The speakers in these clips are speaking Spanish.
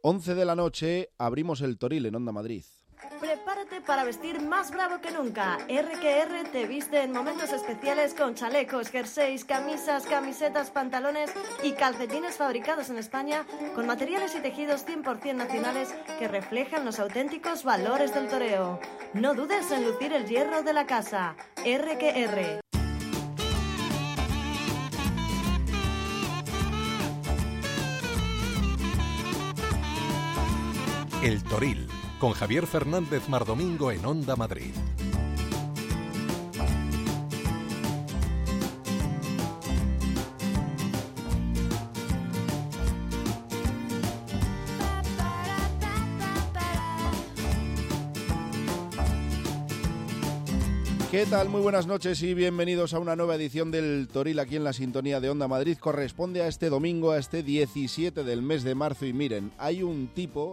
11 de la noche, abrimos el Toril en Onda Madrid. Prepárate para vestir más bravo que nunca. RQR te viste en momentos especiales con chalecos, jerseys, camisas, camisetas, pantalones y calcetines fabricados en España con materiales y tejidos 100% nacionales que reflejan los auténticos valores del toreo. No dudes en lucir el hierro de la casa. RQR. El Toril, con Javier Fernández Mardomingo en Onda Madrid. ¿Qué tal? Muy buenas noches y bienvenidos a una nueva edición del Toril aquí en la sintonía de Onda Madrid. Corresponde a este domingo, a este 17 del mes de marzo. Y miren, hay un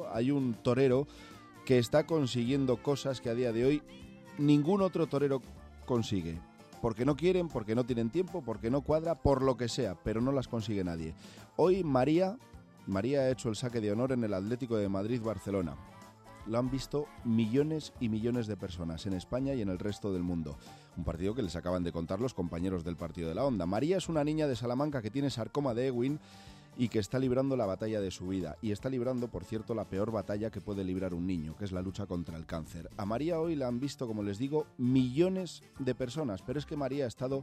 torero que está consiguiendo cosas que a día de hoy ningún otro torero consigue. Porque no quieren, porque no tienen tiempo, porque no cuadra, por lo que sea, pero no las consigue nadie. Hoy María ha hecho el saque de honor en el Atlético de Madrid-Barcelona. Lo han visto millones y millones de personas en España y en el resto del mundo. Un partido que les acaban de contar los compañeros del partido de la Onda. María es una niña de Salamanca que tiene sarcoma de Ewing y que está librando la batalla de su vida. Y está librando, por cierto, la peor batalla que puede librar un niño, que es la lucha contra el cáncer. A María hoy la han visto, como les digo, millones de personas. Pero es que María ha estado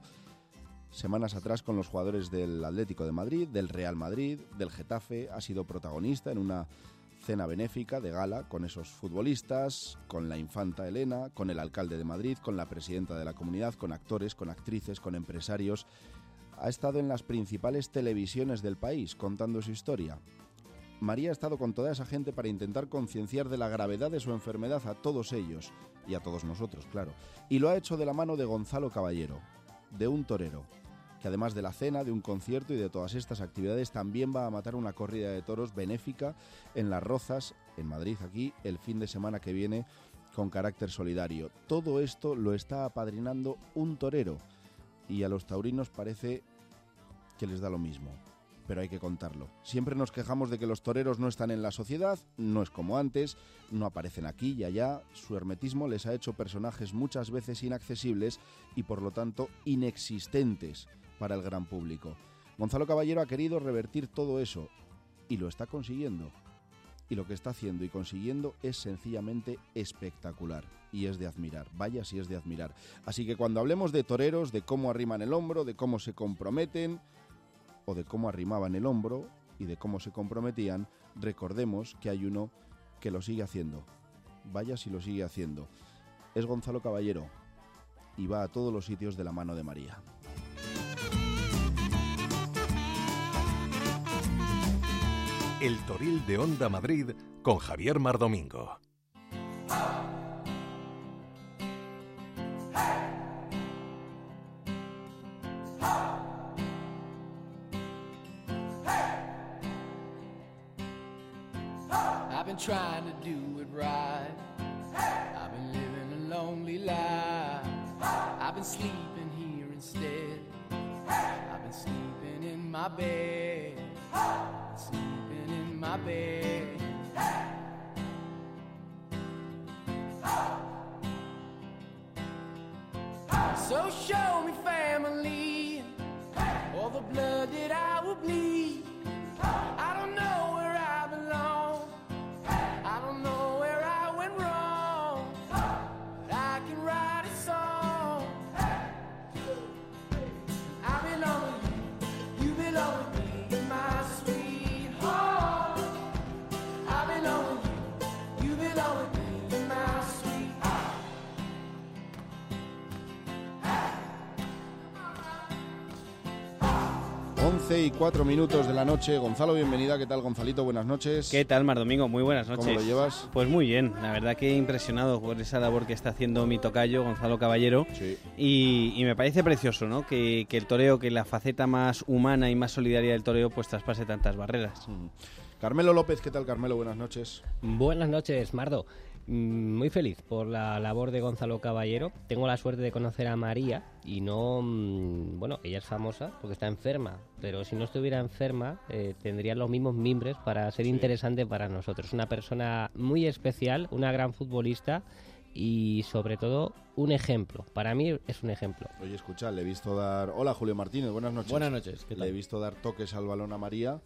semanas atrás con los jugadores del Atlético de Madrid, del Real Madrid, del Getafe. Ha sido protagonista en una cena benéfica de gala con esos futbolistas, con la infanta Elena, con el alcalde de Madrid, con la presidenta de la comunidad, con actores, con actrices, con empresarios. Ha estado en las principales televisiones del país contando su historia. María ha estado con toda esa gente para intentar concienciar de la gravedad de su enfermedad a todos ellos y a todos nosotros, claro. Y lo ha hecho de la mano de Gonzalo Caballero, de un torero, que además de la cena, de un concierto y de todas estas actividades, también va a matar una corrida de toros benéfica en Las Rozas, en Madrid, aquí, el fin de semana que viene, con carácter solidario. Todo esto lo está apadrinando un torero, y a los taurinos parece que les da lo mismo, pero hay que contarlo. Siempre nos quejamos de que los toreros no están en la sociedad, no es como antes, no aparecen aquí y allá. Su hermetismo les ha hecho personajes muchas veces inaccesibles y por lo tanto inexistentes para el gran público. Gonzalo Caballero ha querido revertir todo eso y lo está consiguiendo. Y lo que está haciendo y consiguiendo es sencillamente espectacular y es de admirar. Vaya si es de admirar. Así que cuando hablemos de toreros, de cómo arriman el hombro, de cómo se comprometen o de cómo arrimaban el hombro y de cómo se comprometían, recordemos que hay uno que lo sigue haciendo. Vaya si lo sigue haciendo. Es Gonzalo Caballero y va a todos los sitios de la mano de María. El Toril de Onda Madrid con Javier Mardomingo. I've been trying to do it right. I've been living a lonely life. I've been sleeping here instead. I've been sleeping in my bed. Sleeping in my bed. So show me family, all the blood that I will bleed. I don't know where I belong. I don't know where I went wrong. But I can write a song. I belong with you, you belong with me, my sweetheart. I belong with you, you belong with me, my sweetheart. 11:04 de la noche. Gonzalo, bienvenida. ¿Qué tal, Gonzalito? Buenas noches. ¿Qué tal, Mardomingo? Muy buenas noches. ¿Cómo lo llevas? Pues muy bien. La verdad que impresionado por esa labor que está haciendo mi tocayo, Gonzalo Caballero. Sí. Y me parece precioso, ¿no? Que el toreo, que la faceta más humana y más solidaria del toreo, pues traspase tantas barreras. Carmelo López, ¿qué tal, Carmelo? Buenas noches. Buenas noches, Mardo. Muy feliz por la labor de Gonzalo Caballero. Tengo la suerte de conocer a María y no... Bueno, ella es famosa porque está enferma, pero si no estuviera enferma tendría los mismos mimbres para ser interesante para nosotros. Una persona muy especial, una gran futbolista y sobre todo un ejemplo. Para mí es un ejemplo. Oye, escucha, le he visto dar... Hola, Julio Martínez, buenas noches. Buenas noches, ¿qué tal? Le he visto dar toques al balón a María.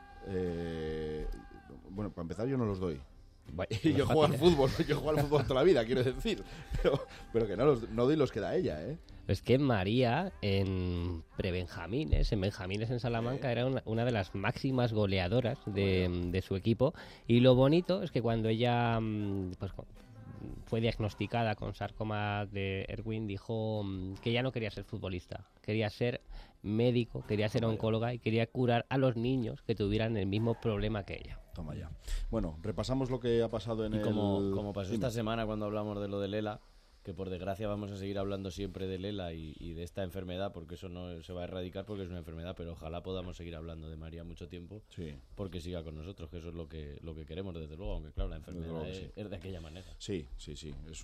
Bueno, para empezar yo no los doy. Yo juego al fútbol toda la vida, quiero decir. Pero que no doy los que da ella, ¿eh? Es que María en prebenjamines, en benjamines en Salamanca, era una de las máximas goleadoras de su equipo. Y lo bonito es que cuando ella pues, fue diagnosticada con sarcoma de Ewing, dijo que ya no quería ser futbolista, quería ser médico, quería ser oncóloga y quería curar a los niños que tuvieran el mismo problema que ella. Toma ya. Bueno, repasamos lo que ha pasado en como pasó esta semana cuando hablamos de lo de Lela, que por desgracia vamos a seguir hablando siempre de Lela y de esta enfermedad, porque eso no se va a erradicar porque es una enfermedad, pero ojalá podamos seguir hablando de María mucho tiempo, porque siga con nosotros, que eso es lo que queremos desde luego, aunque claro, la enfermedad es de aquella manera. Sí, es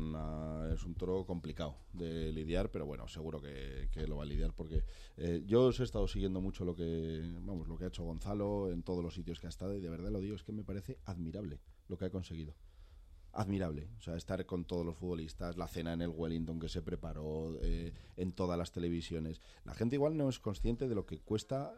un toro complicado de lidiar, pero bueno, seguro que lo va a lidiar, porque yo os he estado siguiendo mucho lo que ha hecho Gonzalo en todos los sitios que ha estado, y de verdad lo digo, es que me parece admirable lo que ha conseguido. Admirable, o sea, estar con todos los futbolistas, la cena en el Wellington que se preparó, en todas las televisiones. La gente igual no es consciente de lo que cuesta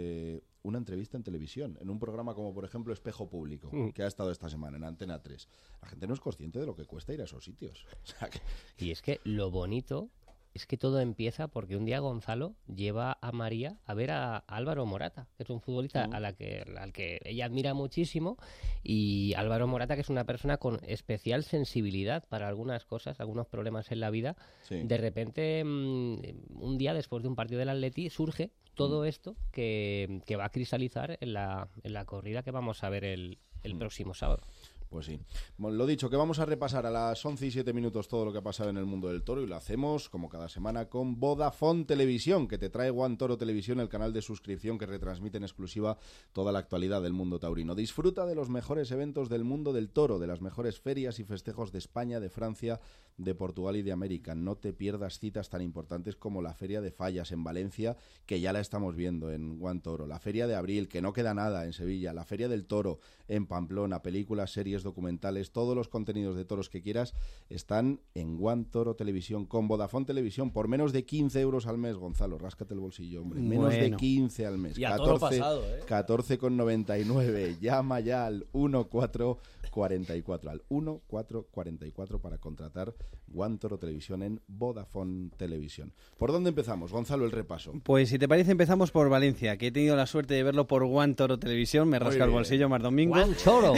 una entrevista en televisión, en un programa como por ejemplo Espejo Público, que ha estado esta semana en Antena 3. La gente no es consciente de lo que cuesta ir a esos sitios. O sea, Y es que lo bonito es que todo empieza porque un día Gonzalo lleva a María a ver a Álvaro Morata, que es un futbolista al que ella admira muchísimo, y Álvaro Morata, que es una persona con especial sensibilidad para algunas cosas, algunos problemas en la vida. De repente, un día después de un partido del Atleti, surge todo esto que va a cristalizar en la corrida que vamos a ver el próximo sábado. Pues sí. Bueno, lo dicho, que vamos a repasar a las 11:07 todo lo que ha pasado en el mundo del toro, y lo hacemos, como cada semana, con Vodafone Televisión, que te trae One Toro Televisión, el canal de suscripción que retransmite en exclusiva toda la actualidad del mundo taurino. Disfruta de los mejores eventos del mundo del toro, de las mejores ferias y festejos de España, de Francia, de Portugal y de América. No te pierdas citas tan importantes como la Feria de Fallas en Valencia, que ya la estamos viendo en One Toro, la Feria de Abril, que no queda nada, en Sevilla, la Feria del Toro en Pamplona, películas, series, documentales, todos los contenidos de toros que quieras están en One Toro Televisión con Vodafone Televisión por menos de 15 euros al mes. Gonzalo, ráscate el bolsillo, hombre. Menos de 15 al mes. Y a todo pasado, 14,99. Llama ya al 1444, al 1444 para contratar One Toro Televisión en Vodafone Televisión. ¿Por dónde empezamos, Gonzalo, el repaso? Pues si te parece empezamos por Valencia, que he tenido la suerte de verlo por One Toro Televisión. Me rasca el bolsillo, Mar Domingo. One Toro.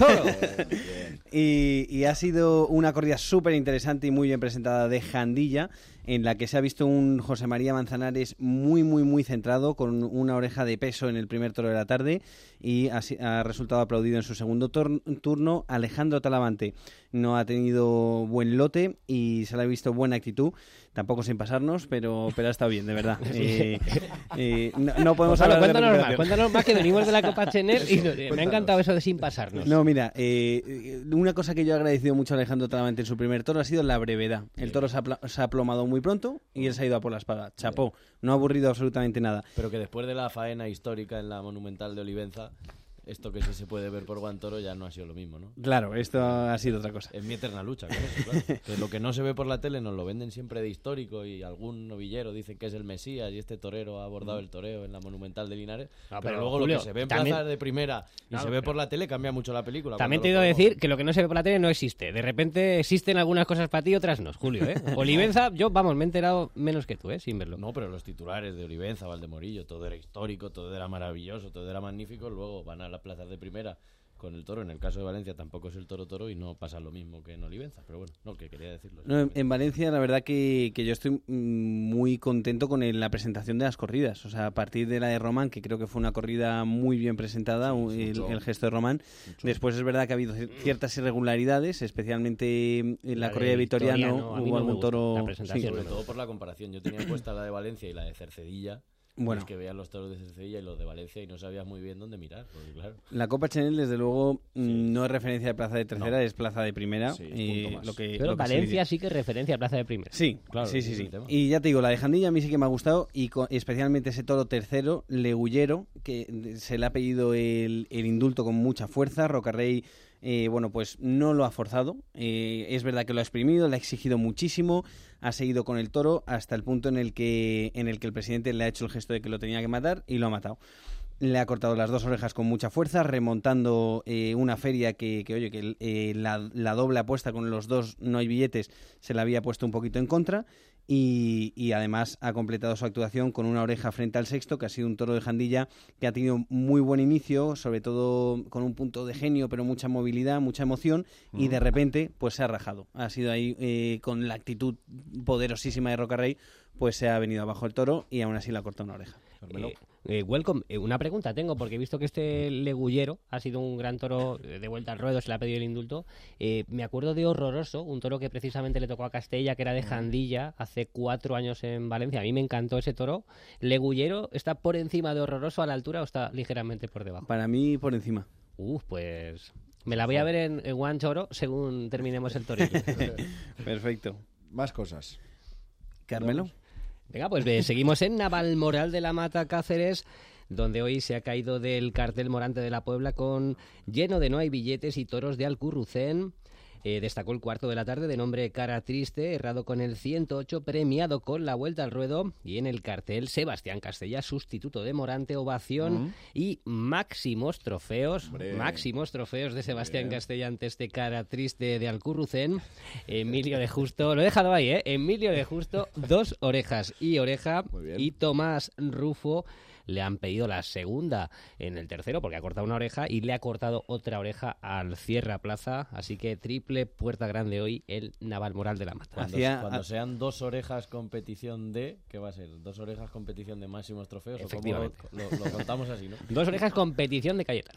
Y ha sido una corrida súper interesante y muy bien presentada de Jandilla, en la que se ha visto un José María Manzanares muy centrado, con una oreja de peso en el primer toro de la tarde, y ha resultado aplaudido en su segundo turno. Alejandro Talavante no ha tenido buen lote y se le ha visto buena actitud, tampoco sin pasarnos, pero ha estado bien, de verdad. No podemos hablar de recuperación. Cuéntanos más, que venimos de la Copa Chener y me ha encantado eso de sin pasarnos. No, mira, una cosa que yo he agradecido mucho a Alejandro Talavante en su primer toro ha sido la brevedad. El toro se ha aplomado muy pronto y él se ha ido a por la espada. Chapó, no ha aburrido absolutamente nada. Pero que después de la faena histórica en la Monumental de Olivenza, esto que sí se puede ver por One Toro ya no ha sido lo mismo, ¿no? Claro, esto ha sido otra cosa. Es mi eterna lucha con eso, claro. Que lo que no se ve por la tele nos lo venden siempre de histórico, y algún novillero dice que es el Mesías y este torero ha abordado el toreo en la Monumental de Linares. Pero luego Julio, lo que se ve en plazas de primera y se ve por la tele cambia mucho la película. También te he ido a decir que lo que no se ve por la tele no existe. De repente existen algunas cosas para ti y otras no, Julio, ¿eh? Olivenza, yo, me he enterado menos que tú, sin verlo. No, pero los titulares de Olivenza, Valdemorillo, todo era histórico, todo era maravilloso, todo era magnífico. Luego van a las plazas de primera con el toro. En el caso de Valencia tampoco es el toro y no pasa lo mismo que en Olivenza, pero bueno, no, que quería decirlo. No, en Valencia la verdad que yo estoy muy contento con la presentación de las corridas, o sea, a partir de la de Román, que creo que fue una corrida muy bien presentada, el gesto de Román. Después es verdad que ha habido ciertas irregularidades, especialmente en la corrida de Vitoriano hubo algún toro, sobre todo por la comparación. Yo tenía puesta la de Valencia y la de Cercedilla, Bueno, Es que veías los toros de Cercedilla y los de Valencia y no sabías muy bien dónde mirar, porque claro. la Copa Chanel, desde luego, no es referencia de plaza de tercera, es plaza de primera. Sí, y punto más. Pero lo que se Valencia diría. sí que es referencia a plaza de primera. Sí, Claro, sí, ese sí, es sí. el tema. Y ya te digo, la de Jandilla a mí sí que me ha gustado, y especialmente ese toro tercero, Legullero, que se le ha pedido el indulto con mucha fuerza. Rocarrey, bueno, pues no lo ha forzado. Es verdad que lo ha exprimido, le ha exigido muchísimo, ha seguido con el toro hasta el punto en el que el presidente le ha hecho el gesto de que lo tenía que matar y lo ha matado. Le ha cortado las 2 orejas con mucha fuerza, remontando una feria que la doble apuesta con los 2 no hay billetes se la había puesto un poquito en contra, y además ha completado su actuación con una oreja frente al sexto, que ha sido un toro de Jandilla que ha tenido muy buen inicio, sobre todo con un punto de genio, pero mucha movilidad, mucha emoción, y de repente pues se ha rajado. Ha sido ahí con la actitud poderosísima de Rocarrey, pues se ha venido abajo el toro y aún así le ha cortado una oreja. Welcome, una pregunta tengo, porque he visto que este Legullero ha sido un gran toro de vuelta al ruedo, se le ha pedido el indulto. Me acuerdo de Horroroso, un toro que precisamente le tocó a Castella, que era de Jandilla, hace 4 años en Valencia. A mí me encantó ese toro. ¿Legullero está por encima de Horroroso a la altura o está ligeramente por debajo? Para mí, por encima. Pues me la voy a ver en One Choro según terminemos el toril. Perfecto. Más cosas. Carmelo. Venga, pues seguimos en Navalmoral de la Mata, Cáceres, donde hoy se ha caído del cartel Morante de la Puebla con lleno de no hay billetes y toros de Alcurrucén. Destacó el cuarto de la tarde, de nombre Cara Triste, errado con el 108, premiado con la vuelta al ruedo, y en el cartel Sebastián Castella, sustituto de Morante, ovación y máximos trofeos de Sebastián Castella ante este Cara Triste de Alcurrucén. Emilio de Justo, lo he dejado ahí, Emilio de Justo, 2 orejas y oreja, y Tomás Rufo le han pedido la segunda en el tercero porque ha cortado una oreja y le ha cortado otra oreja al Cierra Plaza, así que triple puerta grande hoy el Navalmoral de la Mata. Cuando sean 2 orejas competición de, ¿qué va a ser? 2 orejas competición de máximos trofeos. Efectivamente. ¿O cómo lo contamos así, ¿no? 2 orejas competición de Cayetano.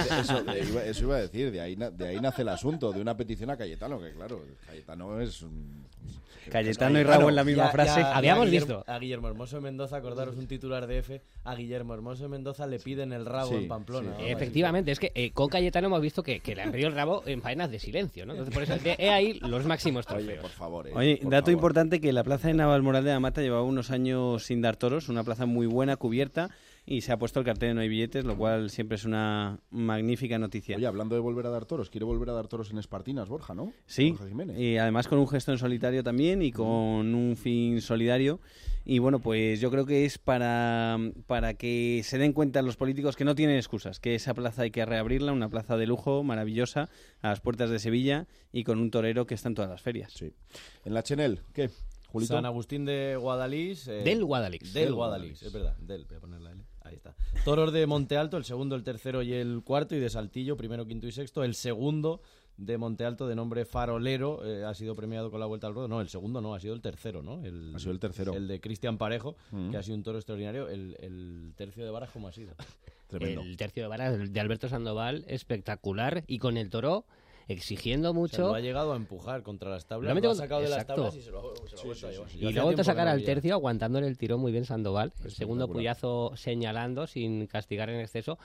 Eso iba a decir, de ahí nace el asunto, de una petición a Cayetano, que claro, Cayetano es... Cayetano y Rabo en la misma frase. Habíamos visto. A Guillermo Hermoso de Mendoza, acordaros un titular de F, a Guillermo Hermoso de Mendoza le piden el rabo en Pamplona. Sí. Efectivamente, es que con Cayetano hemos visto que le han pedido el rabo en faenas de silencio, ¿no? Entonces por eso he ahí los máximos trofeos. Oye, por favor. Oye, por dato favor. importante, que la plaza de Navalmoral de la Mata llevaba unos años sin dar toros, una plaza muy buena, cubierta, y se ha puesto el cartel de no hay billetes, lo cual siempre es una magnífica noticia. Oye, hablando de volver a dar toros, quiere volver a dar toros en Espartinas, Borja, ¿no? Sí, Borja Jiménez. y además con un gesto en solitario también y con un fin solidario. Y bueno, pues yo creo que es para que se den cuenta los políticos que no tienen excusas, que esa plaza hay que reabrirla, una plaza de lujo maravillosa a las puertas de Sevilla y con un torero que está en todas las ferias. Sí. En la Chenel, ¿qué? Julito. San Agustín de Guadalís. Del Guadalix. Del Guadalix, es verdad. Voy a poner la L. Ahí está. Toros de Monte Alto, el segundo, el tercero y el cuarto. Y de Saltillo, primero, quinto y sexto. El segundo de Monte Alto, de nombre Farolero, ha sido premiado con la vuelta al ruedo. No, el segundo no, ha sido el tercero, ¿no? Ha sido el tercero. El de Cristian Parejo, que ha sido un toro extraordinario. El tercio de varas, ¿cómo ha sido? Tremendo. El tercio de varas de Alberto Sandoval, espectacular, y con el toro exigiendo mucho. Lo ha llegado a empujar contra las tablas, Lo lo ha sacado de las exacto. tablas y se lo ha vuelto a llevar. Y lo ha vuelto a sacar al tercio, aguantándole el tirón muy bien Sandoval. El segundo Espectacular. puyazo señalando, sin castigar en exceso.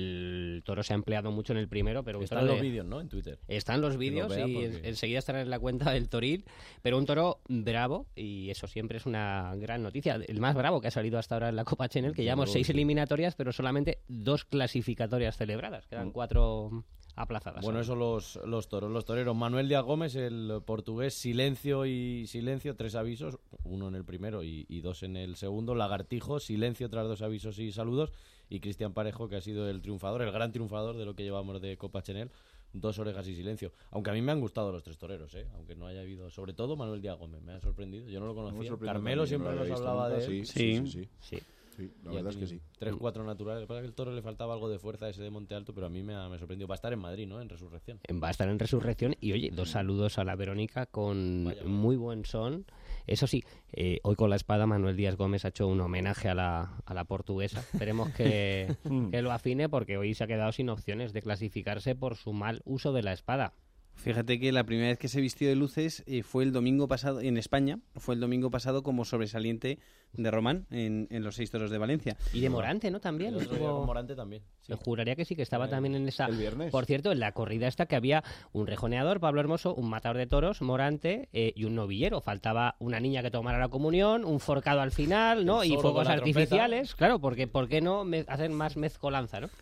El toro se ha empleado mucho en el primero, pero un Están toro los de- vídeos, ¿no? En Twitter. Están los vídeos vea y porque- enseguida estarán en la cuenta del Toril, pero un toro bravo, y eso siempre es una gran noticia. El más bravo que ha salido hasta ahora en la Copa Chenel, que llevamos 6 eliminatorias, pero solamente 2 clasificatorias celebradas. Quedan 4 aplazadas. Bueno, eso los toros. Los toreros. Manuel Díaz Gómez, el portugués, silencio y silencio, 3 avisos, 1 en el primero y 2 en el segundo. Lagartijo, silencio tras 2 avisos y saludos. Y Cristian Parejo, que ha sido el triunfador, el gran triunfador de lo que llevamos de Copa Chenel, 2 orejas y silencio. Aunque a mí me han gustado los 3 toreros, aunque no haya habido, sobre todo Manuel Díaz Gómez, me ha sorprendido. Yo no lo conocía. Carmelo siempre nos hablaba de él. Sí. Sí. Sí, la Y verdad es aquí que sí. 3-4 naturales. Lo que pasa es que el toro le faltaba algo de fuerza a ese de Monte Alto, pero a mí me ha sorprendido. Va a estar en Madrid, ¿no? En Resurrección. Va a estar en Resurrección. Y oye, 2 saludos a la Verónica con muy buen son. Eso sí, hoy con la espada Manuel Díaz Gómez ha hecho un homenaje a la portuguesa. Esperemos que lo afine, porque hoy se ha quedado sin opciones de clasificarse por su mal uso de la espada. Fíjate que la primera vez que se vistió de luces fue el domingo pasado, en España, fue el domingo pasado como sobresaliente de Román en los 6 toros de Valencia. Y de Morante, ¿no? También. El otro día con Morante también. Sí. Me juraría que sí, que estaba también en esa... El viernes. Por cierto, en la corrida esta que había un rejoneador, Pablo Hermoso, un matador de toros, Morante, y un novillero. Faltaba una niña que tomara la comunión, un forcado al final, ¿no? Y fuegos artificiales. Claro, porque ¿por qué no hacen más mezcolanza, no?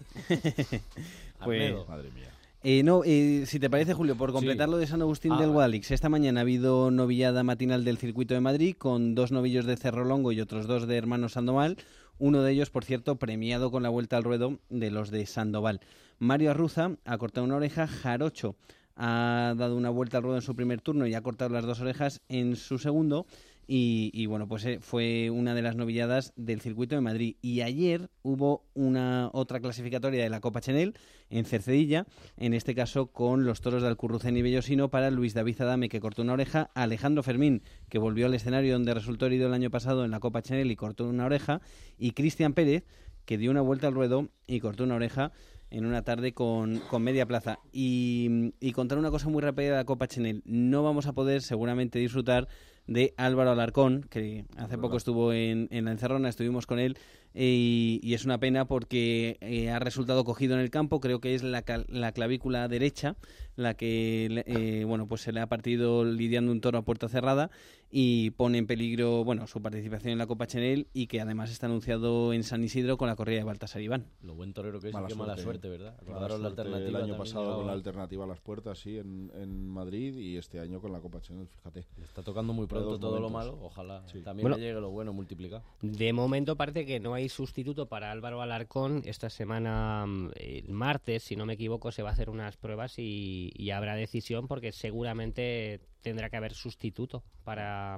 Pues... Madre mía. Si te parece, Julio, por completar lo de San Agustín del Guadalix, esta mañana ha habido novillada matinal del Circuito de Madrid con 2 novillos de Cerro Longo y otros 2 de Hermanos Sandoval. Uno de ellos, por cierto, premiado con la vuelta al ruedo de los de Sandoval. Mario Arruza ha cortado una oreja, Jarocho ha dado una vuelta al ruedo en su primer turno y ha cortado las 2 orejas en su segundo. Y bueno, pues fue una de las novilladas del Circuito de Madrid. Y ayer hubo otra clasificatoria de la Copa Chenel en Cercedilla, en este caso con los toros de Alcurrucén y Bellosino para Luis David Adame, que cortó una oreja, Alejandro Fermín, que volvió al escenario donde resultó herido el año pasado en la Copa Chenel y cortó una oreja, y Cristian Pérez, que dio una vuelta al ruedo y cortó una oreja en una tarde con media plaza. Y contar una cosa muy rápida de la Copa Chenel: no vamos a poder seguramente disfrutar de Álvaro Alarcón, que hace poco estuvo en la Encerrona, estuvimos con él, y es una pena porque ha resultado cogido en el campo. Creo que es la clavícula derecha la que pues se le ha partido lidiando un toro a puerta cerrada y pone en peligro su participación en la Copa Chenel, y que además está anunciado en San Isidro con la corrida de Baltasar Iván. Lo buen torero que es, y qué mala suerte, ¿verdad? Acordaron la alternativa el año pasado con la alternativa a las puertas, sí, en Madrid, y este año con la Copa Chenel, fíjate. Le está tocando muy pronto todo lo malo, ojalá también le llegue lo bueno multiplicado. De momento parece que no hay sustituto para Álvaro Alarcón. Esta semana, el martes, si no me equivoco, se va a hacer unas pruebas y habrá decisión, porque seguramente tendrá que haber sustituto para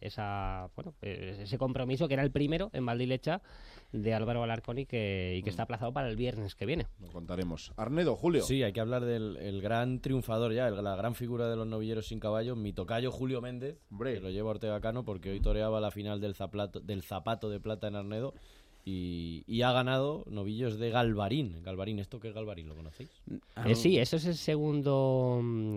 ese compromiso, que era el primero en Valdilecha de Álvaro Alarcón y que está aplazado para el viernes que viene. Lo contaremos. Arnedo, Julio. Sí, hay que hablar del gran triunfador ya, la gran figura de los novilleros sin caballo, mi tocayo Julio Méndez, que lo lleva Ortega Cano, porque hoy toreaba la final del Zapato de Plata en Arnedo. Y ha ganado novillos de Galvarín. Galvarín, ¿esto qué es Galvarín? ¿Lo conocéis? Sí, eso es el segundo...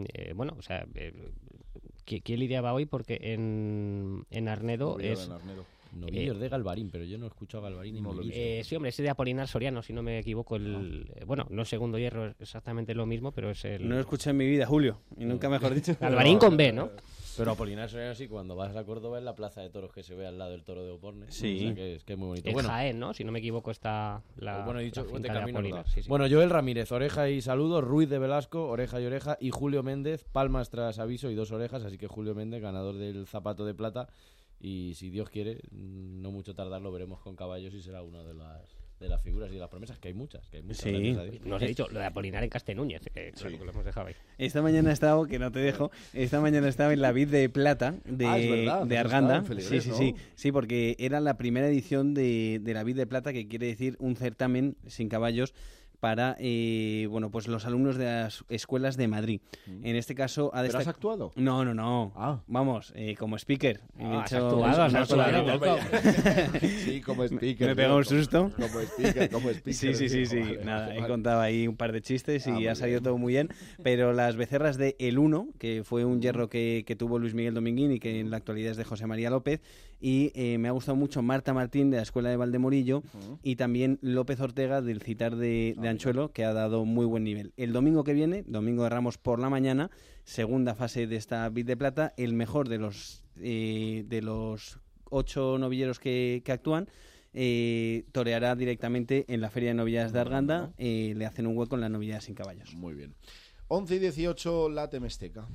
¿quién lidiaba hoy? Porque en Arnedo es... Novillos de Galvarín, pero yo no he escuchado a Galvarín. Sí, hombre, ese de Apolinar Soriano, si no me equivoco. No es Segundo Hierro, es exactamente lo mismo, pero es el... No lo escuché en mi vida, Julio, y nunca mejor dicho. Galvarín con B, ¿no? Pero Apolinar Soriano sí, cuando vas a Córdoba, es la plaza de toros que se ve al lado del toro de Oporne. Sí. O sea, que es muy bonito. En Jaén, ¿no? Si no me equivoco, está he dicho la finca de camino. Sí. Bueno, Joel Ramírez, oreja y saludo. Ruiz de Velasco, oreja y oreja. Y Julio Méndez, palmas tras aviso y 2 orejas. Así que Julio Méndez, ganador del Zapato de Plata. Y si Dios quiere, no mucho tardar lo veremos con caballos y será una de las figuras y de las promesas, que hay muchas. Sí. Nos he dicho lo de Apolinar en Castenúñez, que claro que lo hemos dejado ahí. Esta mañana he estado, que no te dejo, en la Vid de Plata de Arganda. Sí, porque era la primera edición de la Vid de Plata, que quiere decir un certamen sin caballos para los alumnos de las escuelas de Madrid. En este caso ¿Pero has actuado? No. Vamos, como speaker. Has actuado. Sí, como speaker. Me he pegado un susto. Como speaker. Sí. Nada, he contado ahí un par de chistes y ha salido todo muy bien. Pero las becerras de El Uno, que fue un hierro que tuvo Luis Miguel Dominguín y que en la actualidad es de José María López, y me ha gustado mucho Marta Martín de la Escuela de Valdemorillo y también López Ortega del Citar de Anchuelo, que ha dado muy buen nivel. El domingo que viene, domingo de Ramos por la mañana, segunda fase de esta Vid de Plata, el mejor de los 8 novilleros que actúan toreará directamente en la Feria de Novilladas de Arganda. Le hacen un hueco en la novillada sin caballos. Muy bien. 11 y 18, la Temesteca.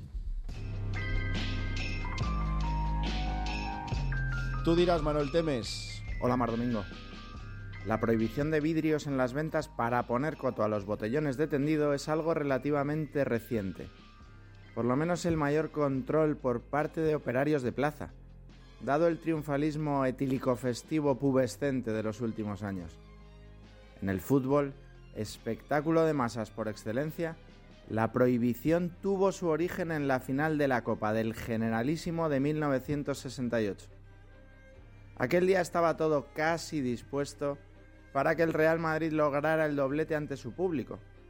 Tú dirás, Manuel Temes. Hola, Mar Domingo. La prohibición de vidrios en las ventas para poner coto a los botellones de tendido es algo relativamente reciente. Por lo menos el mayor control por parte de operarios de plaza, dado el triunfalismo etílico-festivo pubescente de los últimos años. En el fútbol, espectáculo de masas por excelencia, la prohibición tuvo su origen en la final de la Copa del Generalísimo de 1968. Aquel día estaba todo casi dispuesto para que el Real Madrid lograra el doblete ante su público.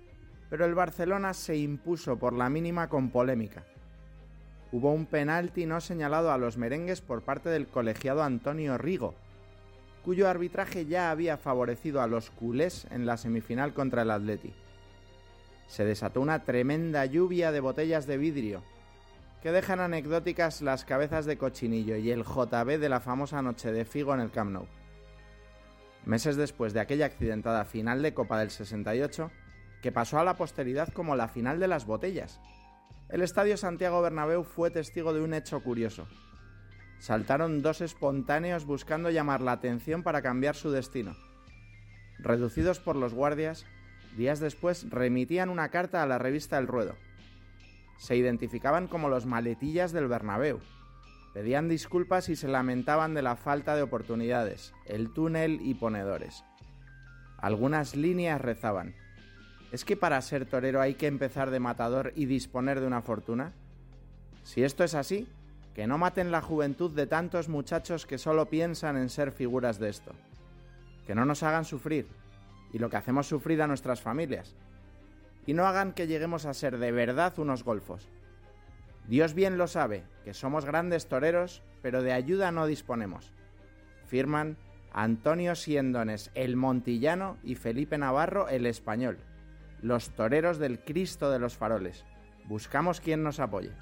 pero el Barcelona se impuso por la mínima con polémica. Hubo un penalti no señalado a los merengues por parte del colegiado Antonio Rigo, cuyo arbitraje ya había favorecido a los culés en la semifinal contra el Atleti. Se desató una tremenda lluvia de botellas de vidrio, que dejan anecdóticas las cabezas de Cochinillo y el JB de la famosa noche de Figo en el Camp Nou. Meses después de aquella accidentada final de Copa del 68, que pasó a la posteridad como la final de las botellas, el Estadio Santiago Bernabéu fue testigo de un hecho curioso. Saltaron dos espontáneos buscando llamar la atención para cambiar su destino. Reducidos por los guardias, días después remitían una carta a la revista El Ruedo. Se identificaban como los maletillas del Bernabéu. Pedían disculpas y se lamentaban de la falta de oportunidades, el túnel y ponedores. Algunas líneas rezaban: ¿es que para ser torero hay que empezar de matador y disponer de una fortuna? Si esto es así, que no maten la juventud de tantos muchachos que solo piensan en ser figuras de esto. Que no nos hagan sufrir, y lo que hacemos sufrir a nuestras familias. Y no hagan que lleguemos a ser de verdad unos golfos. Dios bien lo sabe, que somos grandes toreros, pero de ayuda no disponemos. Firman Antonio Siendones, el montillano, y Felipe Navarro, el español. Los toreros del Cristo de los Faroles. Buscamos quien nos apoye.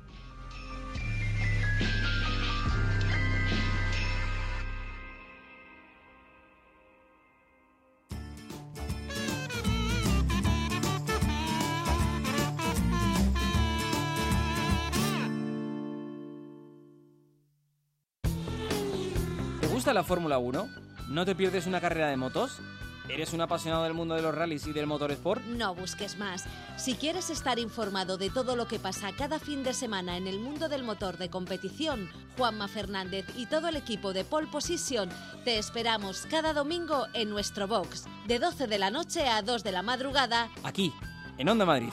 ¿Te gusta la Fórmula 1? ¿No te pierdes una carrera de motos? ¿Eres un apasionado del mundo de los rallies y del motorsport? No busques más. Si quieres estar informado de todo lo que pasa cada fin de semana en el mundo del motor de competición, Juanma Fernández y todo el equipo de Pole Position te esperamos cada domingo en nuestro box, de 12 de la noche a 2 de la madrugada, aquí, en Onda Madrid.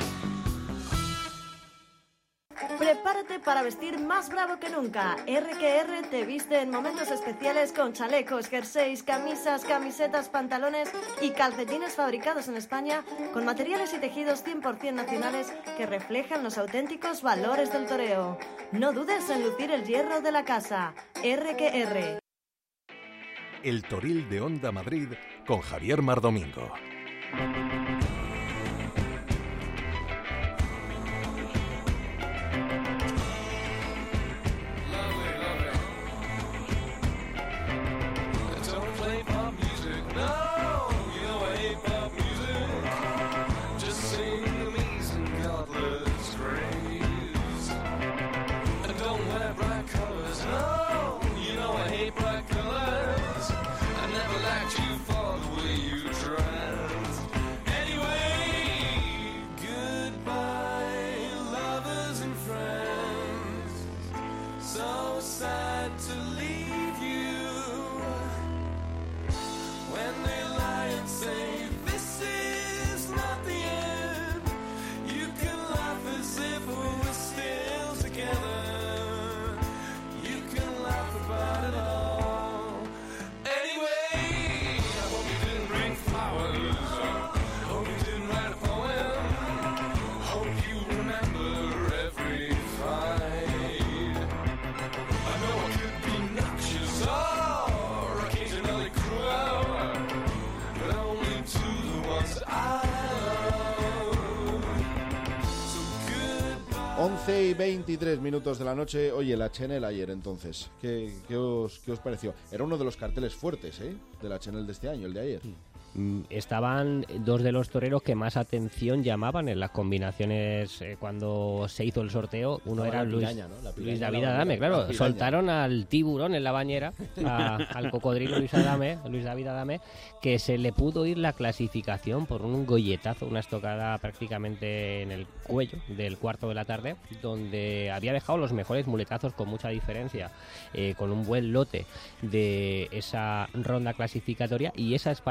Prepárate para vestir más bravo que nunca. R&R te viste en momentos especiales con chalecos, jerseys, camisas, camisetas, pantalones y calcetines fabricados en España con materiales y tejidos 100% nacionales que reflejan los auténticos valores del toreo. No dudes en lucir el hierro de la casa. R&R. El Toril de Onda Madrid con Javier Mardomingo. Y 23 minutos de la noche. Oye, la Chanel ayer entonces, ¿qué os pareció? Era uno de los carteles fuertes, de la Chanel de este año, el de ayer. Estaban dos de los toreros que más atención llamaban en las combinaciones cuando se hizo el sorteo. Uno era Luis David Adame, claro. Soltaron al tiburón en la bañera, al cocodrilo Luis David Adame, que se le pudo ir la clasificación por un golletazo, una estocada prácticamente en el cuello del cuarto de la tarde, donde había dejado los mejores muletazos con mucha diferencia, con un buen lote de esa ronda clasificatoria, y esa espada de Luis David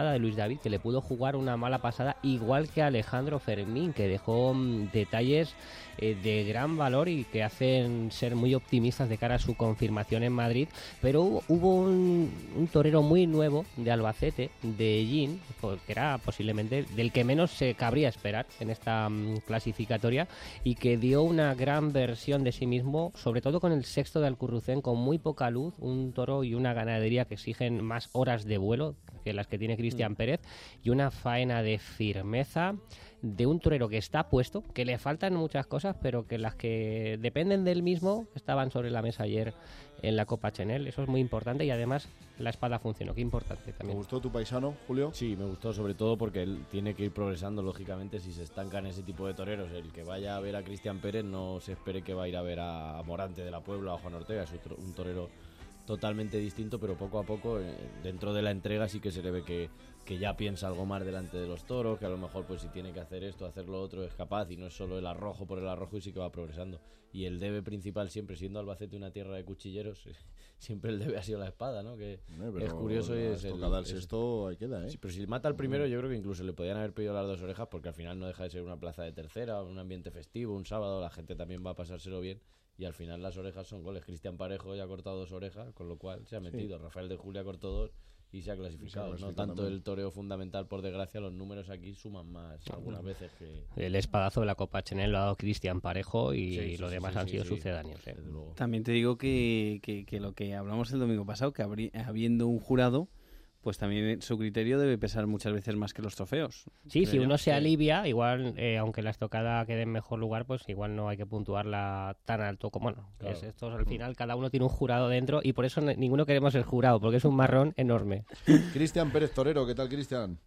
David, que le pudo jugar una mala pasada, igual que Alejandro Fermín, que dejó detalles de gran valor y que hacen ser muy optimistas de cara a su confirmación en Madrid. Pero hubo un torero muy nuevo de Albacete, de Ellín, que era posiblemente del que menos se cabría esperar en esta clasificatoria, y que dio una gran versión de sí mismo, sobre todo con el sexto de Alcurrucén, con muy poca luz, un toro y una ganadería que exigen más horas de vuelo que las que tiene Cristian Pérez, y una faena de firmeza de un torero que está puesto, que le faltan muchas cosas, pero que las que dependen del mismo estaban sobre la mesa ayer en la Copa Chenel. Eso es muy importante, y además la espada funcionó, qué importante también. ¿Te gustó tu paisano, Julio? Sí, me gustó sobre todo porque él tiene que ir progresando, lógicamente. Si se estancan ese tipo de toreros, el que vaya a ver a Cristian Pérez no se espere que va a ir a ver a Morante de la Puebla o a Juan Ortega. Es un torero totalmente distinto, pero poco a poco dentro de la entrega sí que se le ve que ya piensa algo más delante de los toros, que a lo mejor pues si tiene que hacer esto, hacer lo otro es capaz, y no es solo el arrojo por el arrojo, y sí que va progresando. Y el debe principal, siempre siendo Albacete una tierra de cuchilleros, siempre el debe ha sido la espada, ¿no? Que es curioso, y es cada sexto ahí queda, ¿eh? Sí, pero si mata al primero, yo creo que incluso le podían haber pedido las dos orejas, porque al final no deja de ser una plaza de tercera, un ambiente festivo, un sábado, la gente también va a pasárselo bien, y al final las orejas son goles. Cristian Parejo ya ha cortado 2 orejas, con lo cual se ha metido. Rafael de Julia cortó 2 y se ha clasificado. No tanto también el toreo fundamental, por desgracia, los números aquí suman más algunas veces que... El espadazo de la Copa Chenel lo ha dado Cristian Parejo, y lo demás han sido sucedáneos. También te digo que lo que hablamos el domingo pasado, que habiendo un jurado, pues también su criterio debe pesar muchas veces más que los trofeos. Sí, si uno se alivia, igual, aunque la estocada quede en mejor lugar, pues igual no hay que puntuarla tan alto como... Bueno, claro. Estos al final cada uno tiene un jurado dentro, y por eso ninguno queremos el jurado, porque es un marrón enorme. Cristian Pérez Torero, ¿qué tal, Cristian?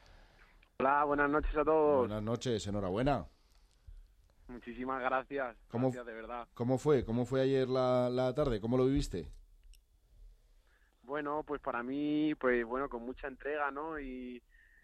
Hola, buenas noches a todos. Buenas noches, enhorabuena. Muchísimas gracias, gracias de verdad. ¿Cómo fue ayer la tarde? ¿Cómo lo viviste? Bueno, pues para mí, pues bueno, con mucha entrega, ¿no? Y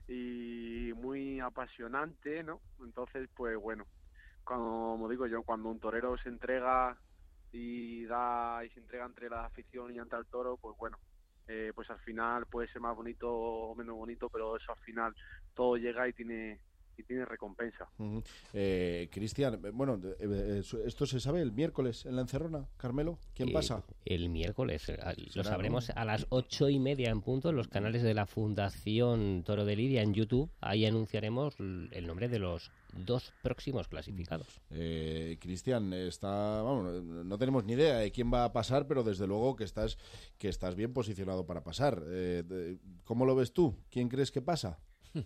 muy apasionante, ¿no? Entonces, pues bueno, como digo yo, cuando un torero se entrega y se entrega entre la afición y ante el toro, pues bueno, pues al final puede ser más bonito o menos bonito, pero eso al final todo llega y tiene recompensa. Cristian, bueno, ¿esto se sabe el miércoles en la Encerrona, Carmelo? ¿Quién pasa? El miércoles, lo sabremos a las 8:30 en punto en los canales de la Fundación Toro de Lidia en YouTube. Ahí anunciaremos el nombre de los 2 próximos clasificados. Cristian, no tenemos ni idea de quién va a pasar, pero desde luego que estás bien posicionado para pasar. ¿Cómo lo ves tú? ¿Quién crees que pasa?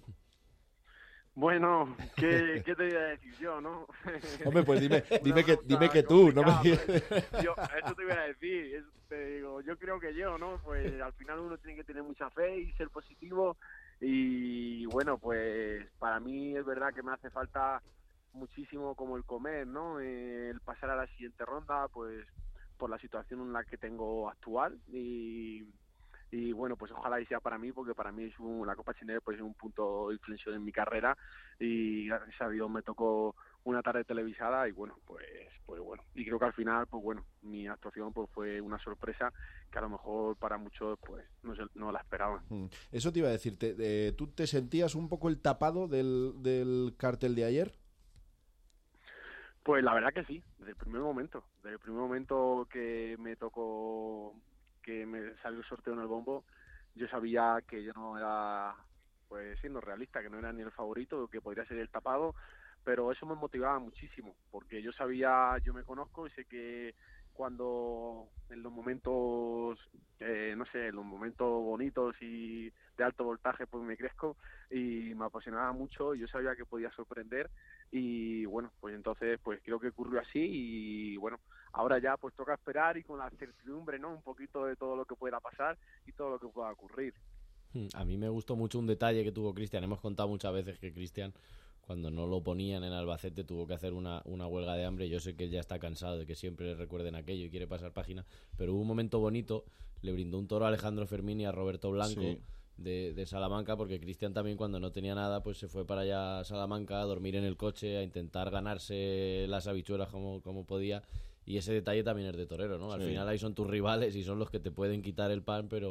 Bueno, ¿qué te voy a decir yo, no? Hombre, pues dime que tú, no me eso te voy a decir, te digo, yo creo que yo, ¿no? Pues al final uno tiene que tener mucha fe y ser positivo, y bueno, pues para mí es verdad que me hace falta muchísimo como el comer, ¿no? El pasar a la siguiente ronda, pues por la situación en la que tengo actual, y bueno, pues ojalá y sea para mí, porque para mí la Copa Chenel pues es un punto de inflexión en mi carrera, y gracias a Dios me tocó una tarde televisada, y bueno, pues bueno, y creo que al final, pues bueno, mi actuación pues fue una sorpresa que a lo mejor para muchos pues no la esperaban. Eso te iba a decir, ¿tú te sentías un poco el tapado del cartel de ayer? Pues la verdad que sí, desde el primer momento que me tocó, que me salió el sorteo en el bombo, yo sabía que yo no era, pues siendo realista, que no era ni el favorito, que podría ser el tapado, pero eso me motivaba muchísimo, porque yo me conozco y sé que cuando en los momentos, en los momentos bonitos y de alto voltaje, pues me crezco y me apasionaba mucho, y yo sabía que podía sorprender, y bueno, pues entonces pues creo que ocurrió así, y bueno, ahora ya pues toca esperar y con la certidumbre, ¿no? Un poquito de todo lo que pueda pasar y todo lo que pueda ocurrir. A mí me gustó mucho un detalle que tuvo Cristian. Hemos contado muchas veces que Cristian, cuando no lo ponían en Albacete, tuvo que hacer una huelga de hambre. Yo sé que él ya está cansado de que siempre le recuerden aquello y quiere pasar página, pero hubo un momento bonito, le brindó un toro a Alejandro Fermín y a Roberto Blanco, sí, de Salamanca, porque Cristian también, cuando no tenía nada, pues se fue para allá a Salamanca a dormir en el coche, a intentar ganarse las habichuelas como podía. Y ese detalle también es de torero, ¿no? Al final ahí son tus rivales y son los que te pueden quitar el pan, pero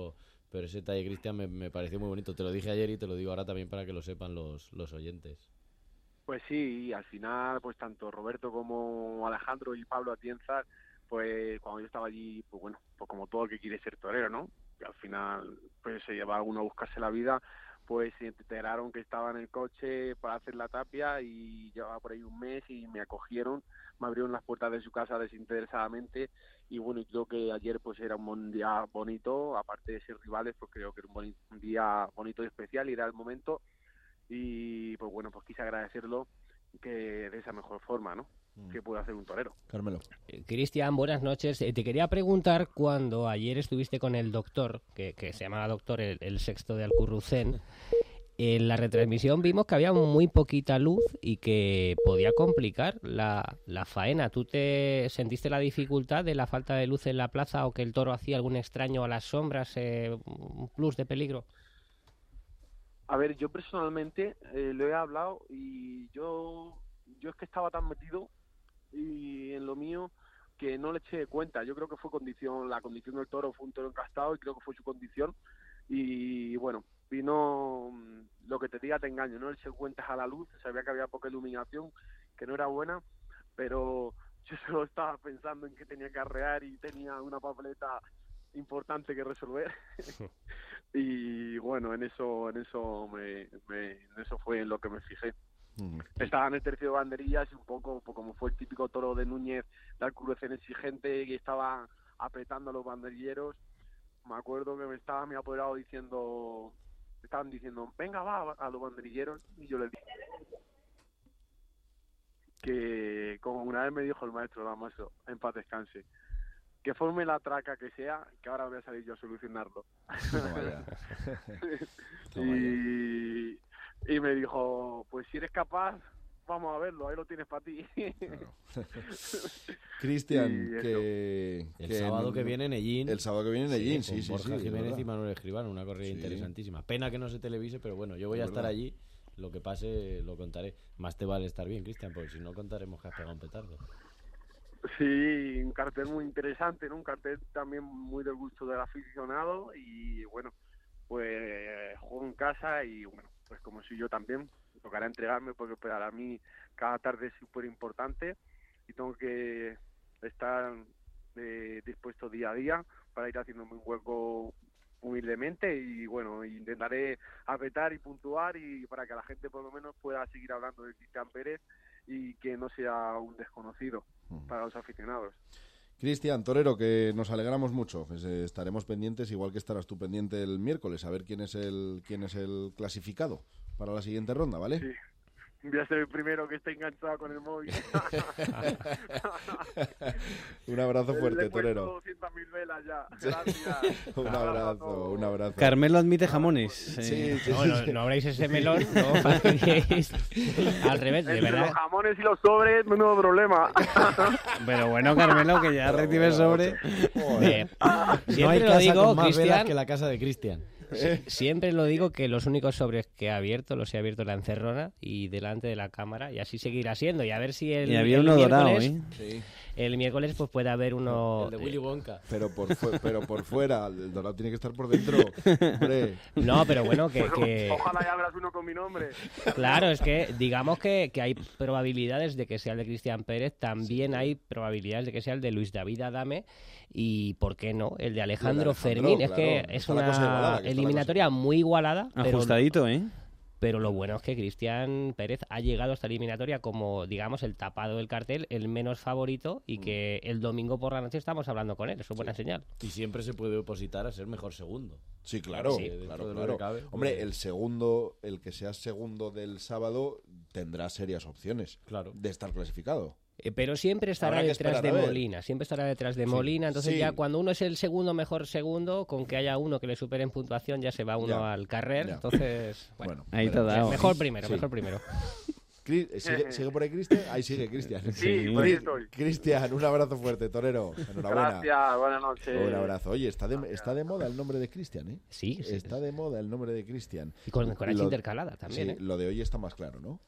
Pero ese talle Cristian me pareció muy bonito. Te lo dije ayer y te lo digo ahora también para que lo sepan los oyentes. Pues sí, y al final, pues tanto Roberto como Alejandro y Pablo Atienza, pues cuando yo estaba allí, pues bueno, pues como todo el que quiere ser torero, ¿no? Que al final, pues se lleva uno a buscarse la vida, pues se enteraron que estaba en el coche para hacer la tapia y llevaba por ahí un mes y me acogieron, me abrieron las puertas de su casa desinteresadamente y bueno, y creo que ayer pues era un día bonito, aparte de ser rivales, pues creo que era un día bonito y especial y era el momento y pues bueno, pues quise agradecerlo que de esa mejor forma, ¿no? Que puede hacer un torero. Carmelo. Cristian, buenas noches. Te quería preguntar, cuando ayer estuviste con el doctor, que se llamaba doctor el sexto de Alcurrucén, en la retransmisión vimos que había muy poquita luz y que podía complicar la faena. ¿Tú te sentiste la dificultad de la falta de luz en la plaza o que el toro hacía algún extraño a las sombras, un plus de peligro? A ver, yo personalmente lo he hablado y yo es que estaba tan metido y en lo mío que no le eché cuenta. Yo creo que fue la condición del toro fue un toro encastado y creo que fue su condición y bueno, vino lo que te diga te engaño, no le eché cuentas a la luz, sabía que había poca iluminación, que no era buena, pero yo solo estaba pensando en que tenía que arrear y tenía una papeleta importante que resolver y bueno, en eso fue en lo que me fijé. Estaba en el tercio de banderillas y un poco pues, como fue el típico toro de Núñez de Alcurrucén exigente que estaba apretando a los banderilleros. Me acuerdo que me estaba mi apoderado estaban diciendo venga va a los banderilleros y yo les dije que como una vez me dijo el maestro Damaso, en paz descanse, que forme la traca que sea, que ahora voy a salir yo a solucionarlo. Y me dijo, pues si eres capaz, vamos a verlo, ahí lo tienes para ti. Cristian, que el sábado que viene en Ellín. El sábado que viene en Ellín, sí. Borja Jiménez y Manuel Escribano, una corrida interesantísima. Pena que no se televise, pero bueno, yo voy a estar allí. Lo que pase lo contaré. Más te vale estar bien, Cristian, porque si no contaremos que has pegado un petardo. Sí, un cartel muy interesante, ¿no? Un cartel también muy del gusto del aficionado y bueno, pues juego en casa y bueno, pues como soy yo también, me tocará entregarme porque para mí cada tarde es súper importante y tengo que estar dispuesto día a día para ir haciéndome un hueco humildemente y bueno, intentaré apretar y puntuar y para que la gente por lo menos pueda seguir hablando de Cristian Pérez y que no sea un desconocido para los aficionados. Cristian, torero, que nos alegramos mucho. Pues, estaremos pendientes, igual que estarás tú pendiente el miércoles, a ver quién es el clasificado para la siguiente ronda, ¿vale? Sí. Voy a ser el primero que esté enganchado con el móvil. Un abrazo fuerte, torero. 200.000 velas ya. Gracias. Un abrazo. Carmelo admite jamones. Sí. No abráis ese melón, no fastidiéis. Al revés, de verdad. Los jamones y los sobres, menudo problema. Pero bueno, Carmelo, que ya recibe sobre. No hay casa con más velas que la casa de Cristian. Siempre lo digo que los únicos sobres que he abierto los he abierto en la encerrona y delante de la cámara y así seguirá siendo y a ver si el miércoles pues puede haber uno el de Willy Wonka, pero por fuera, el dorado tiene que estar por dentro, hombre. No, pero bueno que ojalá ya abras uno con mi nombre. Claro, es que digamos que hay probabilidades de que sea el de Cristian Pérez, también hay probabilidades de que sea el de Luis David Adame y por qué no el de Alejandro Fermín, claro, es que es una eliminatoria muy igualada, ajustadito, pero lo bueno es que Cristian Pérez ha llegado a esta eliminatoria como, digamos, el tapado del cartel, el menos favorito, y que el domingo por la noche estamos hablando con él. Eso es buena señal. Y siempre se puede opositar a ser mejor segundo. Sí, claro. Claro. Cabe, hombre, el que sea segundo del sábado tendrá serias opciones de estar clasificado. Pero siempre estará detrás de Molina, entonces ya cuando uno es el mejor segundo, con que haya uno que le supere en puntuación ya se va uno al carrer, entonces bueno, ahí te ha dado. Mejor primero. ¿Sigue por ahí Cristian? Ahí sigue Cristian. Sí, por ahí estoy. Cristian, un abrazo fuerte, torero. Enhorabuena. Gracias, buenas noches. Un abrazo. Oye, está de moda el nombre de Cristian, ¿eh? Sí. Está de moda el nombre de Cristian. Y con H intercalada también, Lo de hoy está más claro, ¿no?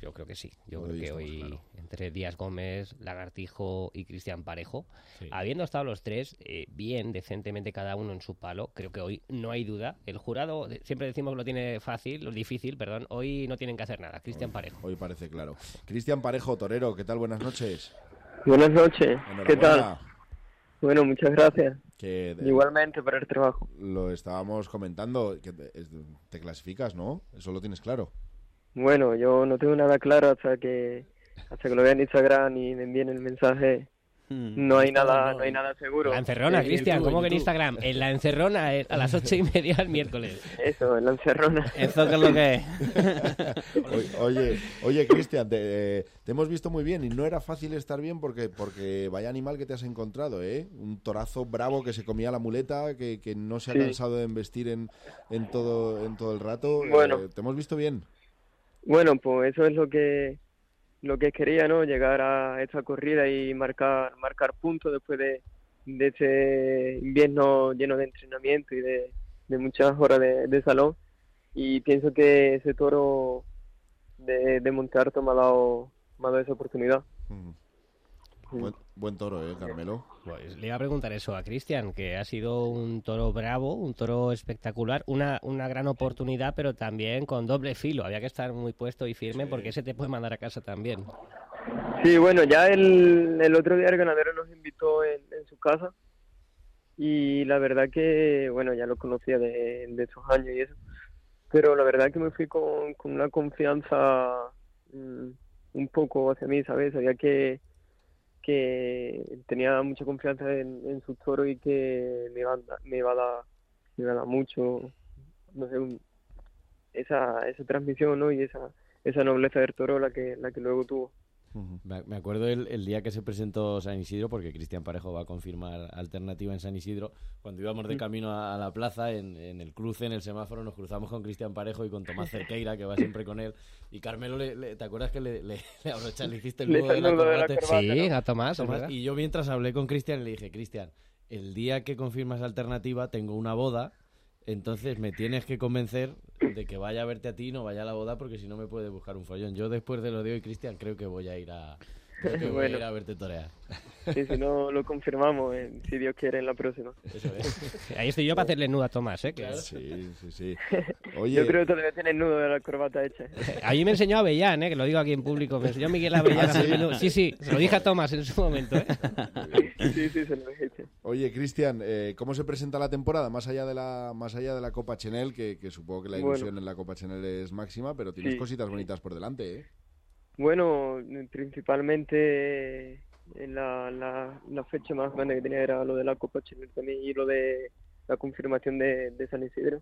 Yo creo que sí. Yo creo que hoy, claro, entre Díaz Gómez, Lagartijo y Cristian Parejo, habiendo estado los tres bien, decentemente cada uno en su palo, creo que hoy no hay duda. El jurado, siempre decimos que lo tiene fácil, lo difícil, perdón. Hoy no tienen que hacer nada. Cristian Parejo. Hoy parece claro. Cristian Parejo, torero, ¿qué tal? Buenas noches. Buenas noches. ¿Qué tal? Bueno, muchas gracias. Igualmente para el trabajo. Lo estábamos comentando, que te clasificas, ¿no? Eso lo tienes claro. Bueno, yo no tengo nada claro hasta que lo vea en Instagram y me envíen el mensaje. No hay nada seguro. La encerrona, Cristian, ¿cómo que en Instagram? En la encerrona a las 8:30 el miércoles. Eso, en la encerrona. ¿Eso qué es lo que es? Oye, Cristian, te hemos visto muy bien y no era fácil estar bien porque vaya animal que te has encontrado, ¿eh? Un torazo bravo que se comía la muleta, que no se ha cansado de embestir en todo el rato. Bueno. ¿Te hemos visto bien? Bueno, pues eso es lo que quería, ¿no? Llegar a esta corrida y marcar puntos después de ese invierno lleno de entrenamiento y de muchas horas de salón. Y pienso que ese toro de Montearto me ha dado esa oportunidad. Buen toro, Carmelo. Pues le iba a preguntar eso a Cristian, que ha sido un toro bravo, un toro espectacular, una gran oportunidad, pero también con doble filo. Había que estar muy puesto y firme porque ese te puede mandar a casa también. Sí, bueno, ya el otro día el ganadero nos invitó en su casa y la verdad que, bueno, ya lo conocía de esos años y eso, pero la verdad que me fui con una confianza un poco hacia mí, ¿sabes? Sabía que tenía mucha confianza en su toro y que me iba a dar mucho, no sé, esa transmisión, ¿no? Y esa nobleza del toro la que luego tuvo. Me acuerdo el día que se presentó San Isidro, porque Cristian Parejo va a confirmar alternativa en San Isidro. Cuando íbamos de camino a la plaza, en el cruce, en el semáforo, nos cruzamos con Cristian Parejo y con Tomás Cerqueira, que va siempre con él. Y Carmelo, ¿te acuerdas que le hiciste el nudo de la corbata? Sí, a Tomás. Y yo mientras hablé con Cristian le dije, Cristian, el día que confirmas alternativa tengo una boda, entonces me tienes que convencer de que vaya a verte a ti y no vaya a la boda, porque si no me puede buscar un follón. Yo después de lo de hoy, Cristian, creo que voy a ir a verte torear. Sí, si no lo confirmamos, si Dios quiere, en la próxima. Eso es. Ahí estoy yo para hacerle nudo a Tomás, ¿eh? Claro. Sí. Oye, yo creo que todavía tiene el nudo de la corbata hecha. Allí me enseñó Avellán, que lo digo aquí en público. Me enseñó Miguel Avellán. Sí, se lo dije a Tomás en su momento, ¿eh? Sí, se lo dije. Oye, Cristian, ¿cómo se presenta la temporada? Más allá de la Copa Chenel, que supongo que la ilusión en la Copa Chenel es máxima, pero tienes cositas bonitas por delante, ¿eh? Bueno, principalmente la fecha más grande que tenía era lo de la Copa Chenel también y lo de la confirmación de San Isidro.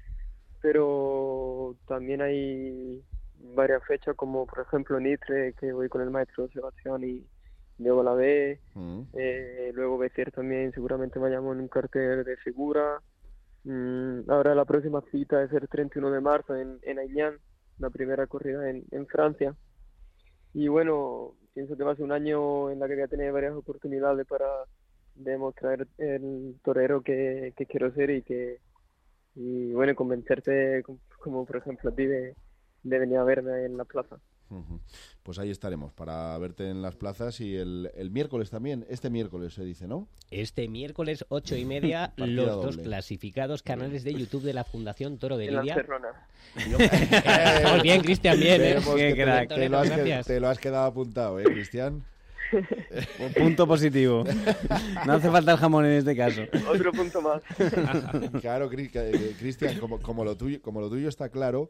Pero también hay varias fechas, como por ejemplo Nitre, que voy con el maestro Sebastián y Diego Lavé. Luego Becer también, seguramente vayamos en un cartel de figura. Ahora la próxima cita es el 31 de marzo en Aignan, la primera corrida en Francia. Y bueno, pienso que va a ser un año en la que voy a tener varias oportunidades para demostrar el torero que quiero ser y bueno, convencerte, como por ejemplo a ti, de venir a verme en la plaza. Pues ahí estaremos para verte en las plazas y el miércoles también, este miércoles se dice, ¿no? Este miércoles 8:30 los dos clasificados canales de YouTube de la Fundación Toro de Lidia. Muy bien, Cristian, bien. Te lo has quedado apuntado, Cristian. Punto positivo. No hace falta el jamón en este caso. Otro punto más. Claro, Cristian, como lo tuyo está claro,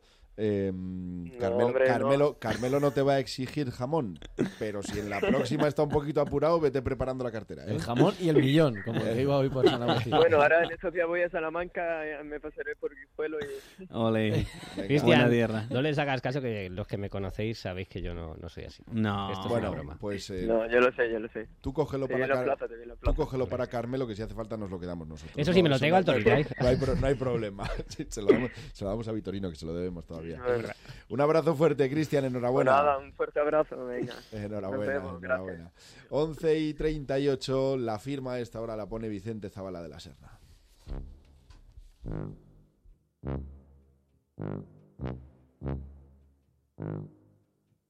Carmelo no te va a exigir jamón, pero si en la próxima está un poquito apurado, vete preparando la cartera, ¿eh? El jamón y el millón, como te iba hoy por San Agustín. Bueno, ahora en estos días voy a Salamanca, me pasaré por Guijuelo y... Ole, Cristian, no les hagas caso, que los que me conocéis sabéis que yo no soy así. No, esto es una broma. Pues, no, yo lo sé. Tú cógelo para Carmelo, que si hace falta nos lo quedamos nosotros. Eso sí, me lo tengo al torito. No hay problema. Sí, se lo damos a Vitorino, que se lo debemos todavía. Bueno. Un abrazo fuerte, Cristian, enhorabuena. Pues nada, un fuerte abrazo, venga. Enhorabuena. 11:38, la firma a esta hora la pone Vicente Zabala de la Serna.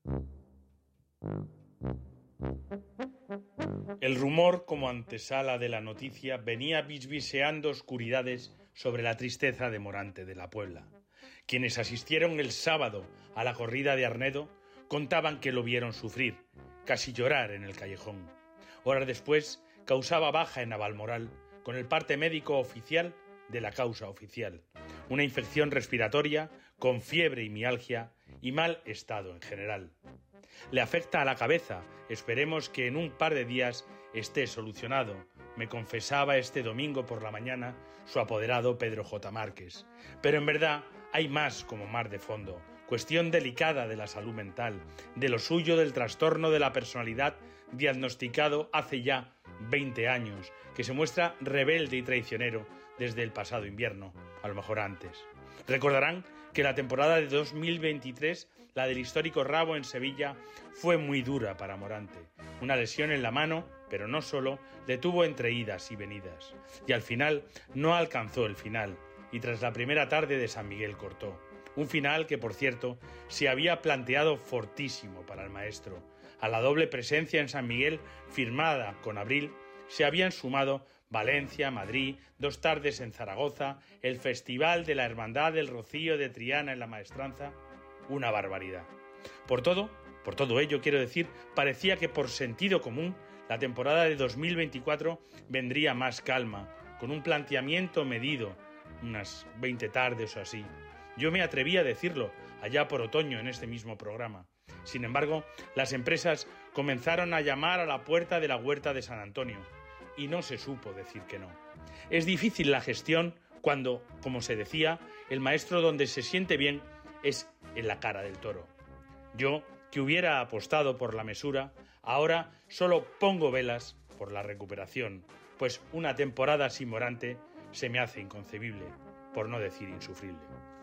El rumor, como antesala de la noticia, venía bisbiseando oscuridades sobre la tristeza de Morante de la Puebla. Quienes asistieron el sábado a la corrida de Arnedo contaban que lo vieron sufrir, casi llorar en el callejón. Horas después, causaba baja en Navalmoral, con el parte médico oficial de la causa oficial. Una infección respiratoria, con fiebre y mialgia, y mal estado en general. Le afecta a la cabeza, esperemos que en un par de días esté solucionado, me confesaba este domingo por la mañana su apoderado Pedro J. Márquez. Pero en verdad hay más como mar de fondo, cuestión delicada de la salud mental, de lo suyo del trastorno de la personalidad diagnosticado hace ya 20 años, que se muestra rebelde y traicionero desde el pasado invierno, a lo mejor antes. Recordarán que la temporada de 2023, la del histórico Rabo en Sevilla, fue muy dura para Morante. Una lesión en la mano, pero no solo, le tuvo entre idas y venidas. Y al final no alcanzó el final, y tras la primera tarde de San Miguel cortó. Un final que, por cierto, se había planteado fortísimo para el maestro. A la doble presencia en San Miguel, firmada con Abril, se habían sumado Valencia, Madrid, 2 tardes en Zaragoza, el Festival de la Hermandad del Rocío de Triana en la Maestranza. Una barbaridad. Por todo ello, quiero decir, parecía que por sentido común la temporada de 2024 vendría más calma, con un planteamiento medido, unas 20 tardes o así. Yo me atreví a decirlo allá por otoño en este mismo programa. Sin embargo, las empresas comenzaron a llamar a la puerta de la Huerta de San Antonio y no se supo decir que no. Es difícil la gestión cuando, como se decía, el maestro donde se siente bien es en la cara del toro. Yo, que hubiera apostado por la mesura, ahora solo pongo velas por la recuperación, pues una temporada sin Morante se me hace inconcebible, por no decir insufrible.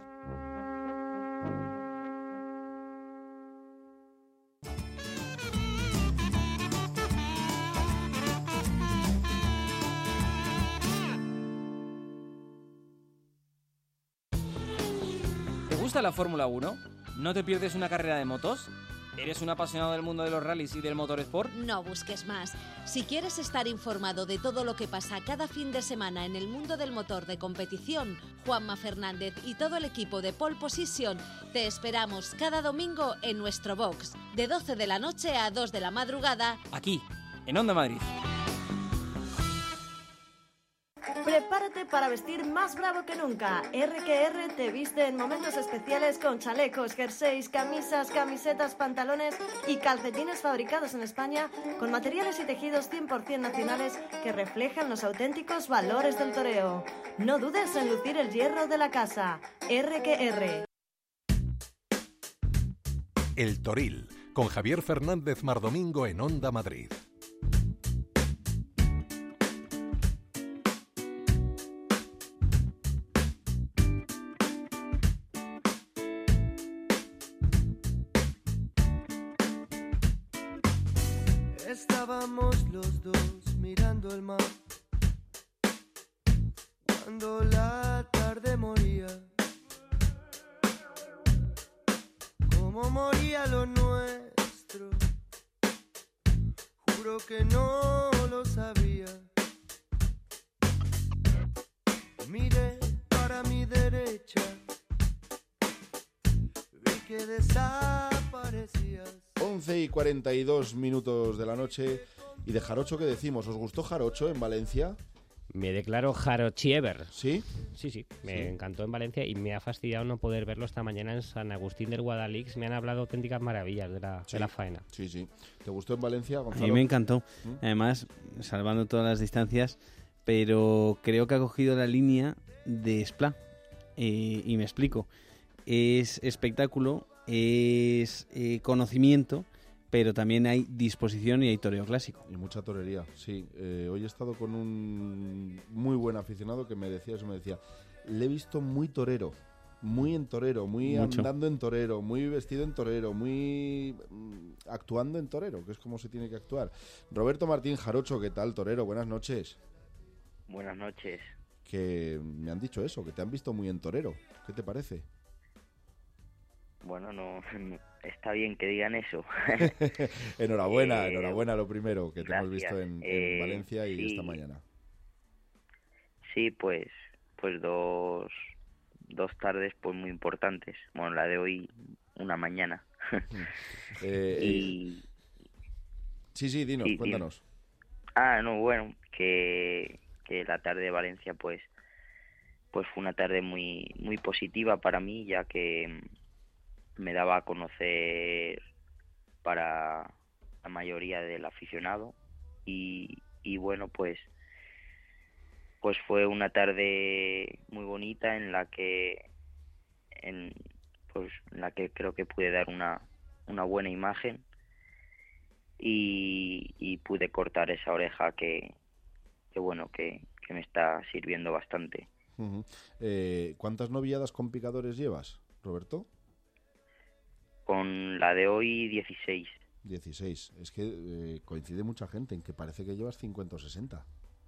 ¿Te gusta la Fórmula 1? ¿No te pierdes una carrera de motos? ¿Eres un apasionado del mundo de los rallies y del motorsport? No busques más. Si quieres estar informado de todo lo que pasa cada fin de semana en el mundo del motor de competición, Juanma Fernández y todo el equipo de Pole Position te esperamos cada domingo en nuestro box, de 12 de la noche a 2 de la madrugada, aquí, en Onda Madrid. Prepárate para vestir más bravo que nunca. R&R te viste en momentos especiales con chalecos, jerseys, camisas, camisetas, pantalones y calcetines fabricados en España con materiales y tejidos 100% nacionales que reflejan los auténticos valores del toreo. No dudes en lucir el hierro de la casa. R&R. El Toril, con Javier Fernández Mardomingo en Onda Madrid. Estábamos los dos mirando el mar cuando la tarde moría, como moría lo nuestro, juro que no lo sabía. Miré para mi derecha, vi que desaparecías. 11:42 de la noche. ¿Y de jarocho qué decimos? ¿Os gustó jarocho en Valencia? Me declaro jarochiever. ¿Sí? Sí. Me encantó en Valencia y me ha fastidiado no poder verlo esta mañana en San Agustín del Guadalix. Me han hablado auténticas maravillas de la faena. Sí. ¿Te gustó en Valencia, Gonzalo? A mí me encantó. Además, salvando todas las distancias, pero creo que ha cogido la línea de Spla. Y me explico. Es espectáculo, es conocimiento, pero también hay disposición y hay toreo clásico. Y mucha torería, sí. Hoy he estado con un muy buen aficionado que me decía, le he visto muy torero, muy en torero, muy mucho. Andando en torero, muy vestido en torero, muy actuando en torero, que es como se tiene que actuar. Roberto Martín Jarocho, ¿qué tal, torero? Buenas noches. Buenas noches. Que me han dicho eso, que te han visto muy en torero. ¿Qué te parece? Bueno, no está bien que digan eso. Enhorabuena lo primero, que gracias. te hemos visto en Valencia y sí. esta mañana. Sí, pues dos tardes pues muy importantes. Bueno, la de hoy, una mañana. Sí, dinos, cuéntanos. No, bueno, que la tarde de Valencia pues fue una tarde muy muy positiva para mí, ya que me daba a conocer para la mayoría del aficionado y bueno, pues fue una tarde muy bonita en la que creo que pude dar una buena imagen y pude cortar esa oreja que me está sirviendo bastante. Uh-huh. ¿Cuántas novilladas con picadores llevas, Roberto? Con la de hoy 16. 16. Es que coincide mucha gente en que parece que llevas 50 o 60.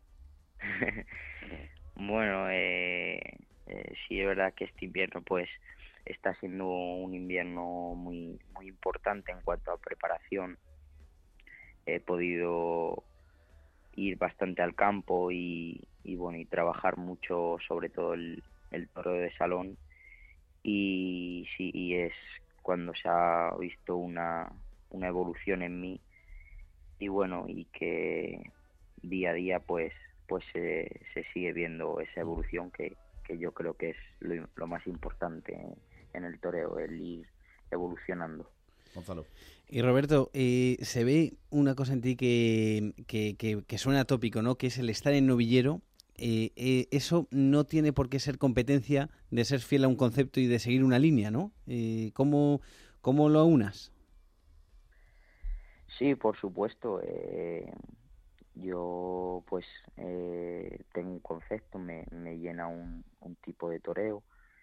Bueno, sí es verdad que este invierno pues está siendo un invierno muy muy importante en cuanto a preparación. He podido ir bastante al campo y trabajar mucho, sobre todo el toreo de salón, y sí, y es cuando se ha visto una evolución en mí, y bueno, y que día a día pues se sigue viendo esa evolución que yo creo que es lo más importante en el toreo, el ir evolucionando. Gonzalo. Y Roberto, se ve una cosa en ti que suena tópico, ¿no? Que es el estar en novillero. Eso no tiene por qué ser competencia de ser fiel a un concepto y de seguir una línea, ¿no? ¿Cómo lo aunas? Sí, por supuesto. Yo pues tengo un concepto, me llena un tipo de toreo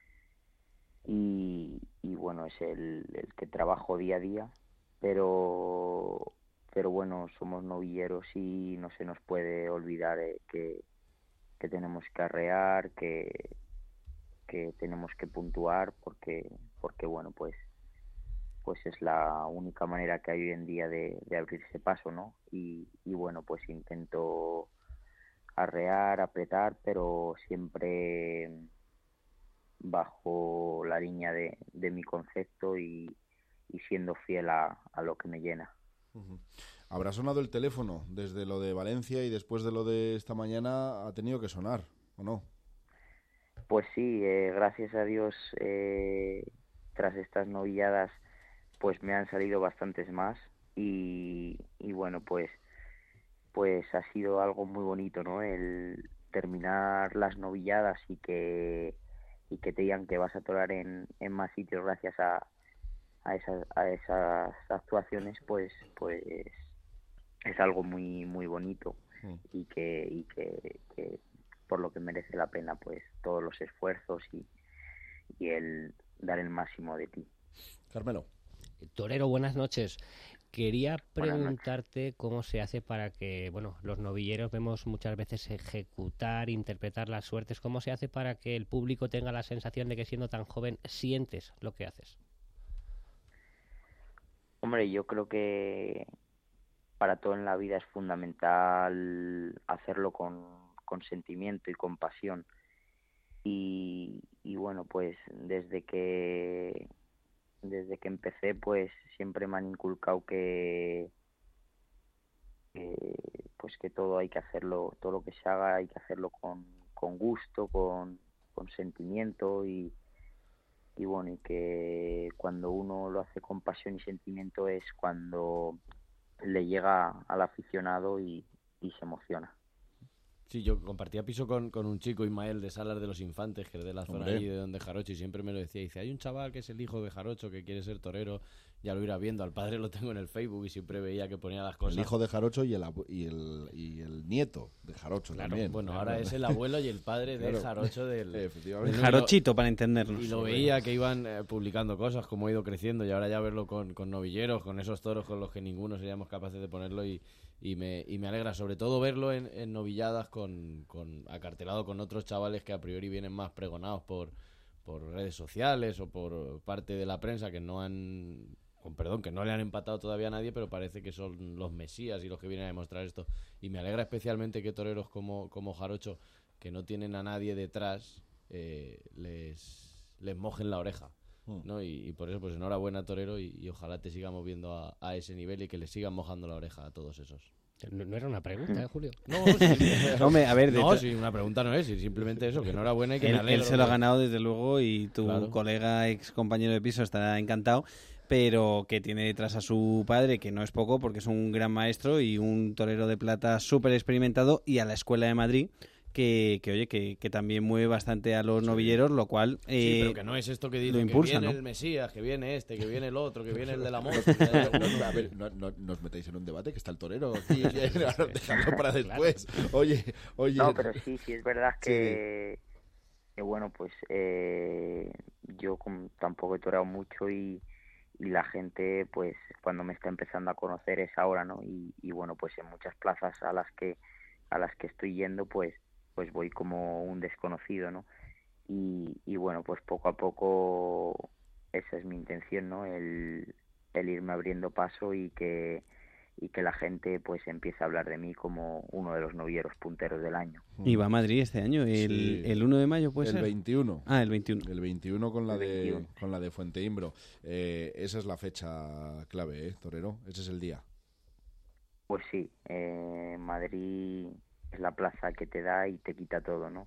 y bueno, es el que trabajo día a día, pero bueno, somos novilleros y no se nos puede olvidar que tenemos que arrear, que tenemos que puntuar, porque bueno, pues es la única manera que hay hoy en día de abrirse paso, ¿no? Y bueno, pues intento arrear, apretar, pero siempre bajo la línea de mi concepto y siendo fiel a lo que me llena. Uh-huh. Habrá sonado el teléfono desde lo de Valencia y después de lo de esta mañana ha tenido que sonar, ¿o no? Pues sí, gracias a Dios, tras estas novilladas pues me han salido bastantes más y bueno, pues ha sido algo muy bonito, ¿no? El terminar las novilladas y que te digan que vas a torear en más sitios gracias a esas actuaciones, pues es algo muy muy bonito y que por lo que merece la pena pues todos los esfuerzos y el dar el máximo de ti. Carmelo. Torero, buenas noches. Quería preguntarte cómo se hace para que, bueno, los novilleros vemos muchas veces ejecutar, interpretar las suertes. ¿Cómo se hace para que el público tenga la sensación de que siendo tan joven sientes lo que haces? Hombre, yo creo que para todo en la vida es fundamental hacerlo con sentimiento y con pasión. Y bueno, pues desde que empecé, pues siempre me han inculcado que todo hay que hacerlo, todo lo que se haga hay que hacerlo con gusto, con sentimiento y bueno, y que cuando uno lo hace con pasión y sentimiento es cuando le llega al aficionado y se emociona. Sí, yo compartía piso con un chico, Ismael, de Salas de los Infantes, que es de la zona allí de donde Jarocho, y siempre me lo decía. Dice, hay un chaval que es el hijo de Jarocho que quiere ser torero, ya lo irá viendo. Al padre lo tengo en el Facebook y siempre veía que ponía las cosas. El hijo de Jarocho y el nieto de Jarocho, claro, también. Bueno, ahora es el abuelo y el padre de Jarocho del... Efectivamente. Jarochito, para entendernos. Y lo veía que iban publicando cosas, como ha ido creciendo, y ahora ya verlo con novilleros, con esos toros con los que ninguno seríamos capaces de ponerlo y me alegra, sobre todo verlo en novilladas acartelado con otros chavales que a priori vienen más pregonados por redes sociales o por parte de la prensa que no le han empatado todavía a nadie, pero parece que son los mesías y los que vienen a demostrar esto. Y me alegra especialmente que toreros como Jarocho, que no tienen a nadie detrás, les mojen la oreja, ¿no? Y por eso, pues enhorabuena, torero, y ojalá te sigamos viendo a ese nivel y que les sigan mojando la oreja a todos esos. No era una pregunta, Julio. No, sí. Hombre, a ver, sí, una pregunta no es, simplemente eso, que enhorabuena y que me alegro. Él se lo ha ganado, desde luego, y tu colega, ex compañero de piso, estará encantado, pero que tiene detrás a su padre, que no es poco, porque es un gran maestro y un torero de plata súper experimentado, y a la Escuela de Madrid, que también mueve bastante a los novilleros, lo cual sí, pero que no es esto que dicen, lo impulsa, que viene, ¿no? el Mesías, que viene que viene el otro, que viene el de la moto. A ver, no os metáis en un debate, que está el torero aquí, dejadlo para después. Oye. No, pero sí, es verdad que bueno, pues yo tampoco he toreado mucho y la gente, pues cuando me está empezando a conocer es ahora, ¿no? Y bueno, pues en muchas plazas a las que estoy yendo, pues voy como un desconocido, ¿no? Y bueno, pues poco a poco esa es mi intención, ¿no? El irme abriendo paso y que la gente pues empiece a hablar de mí como uno de los novilleros punteros del año. Y va a Madrid este año, el 1 de mayo, ¿puede ser? El 21. Ah, el 21. El 21 con la de Fuenteimbro. Esa es la fecha clave, torero. Ese es el día. Pues sí, Madrid es la plaza que te da y te quita todo, ¿no?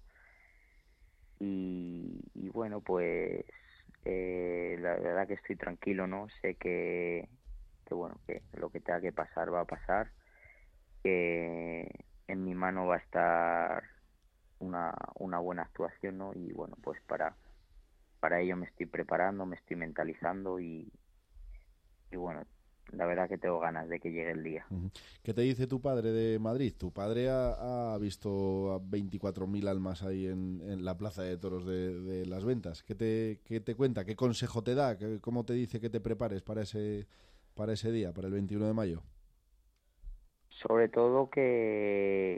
Y bueno, pues la verdad que estoy tranquilo, ¿no? Sé que bueno, que lo que tenga que pasar va a pasar, que en mi mano va a estar una buena actuación, ¿no? Y bueno, pues para ello me estoy preparando, me estoy mentalizando y bueno, la verdad que tengo ganas de que llegue el día. ¿Qué te dice tu padre de Madrid? Tu padre ha visto a 24.000 almas ahí en la plaza de toros de Las Ventas. ¿Qué te cuenta? ¿Qué consejo te da? ¿Cómo te dice que te prepares para ese día, para el 21 de mayo? Sobre todo que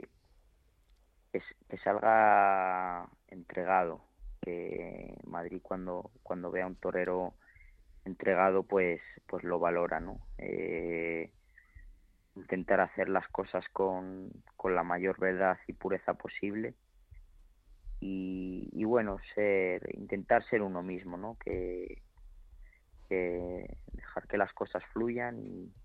salga entregado, que Madrid cuando vea un torero entregado pues lo valora, ¿no? Intentar hacer las cosas con la mayor verdad y pureza posible y bueno, intentar ser uno mismo, ¿no? Que dejar que las cosas fluyan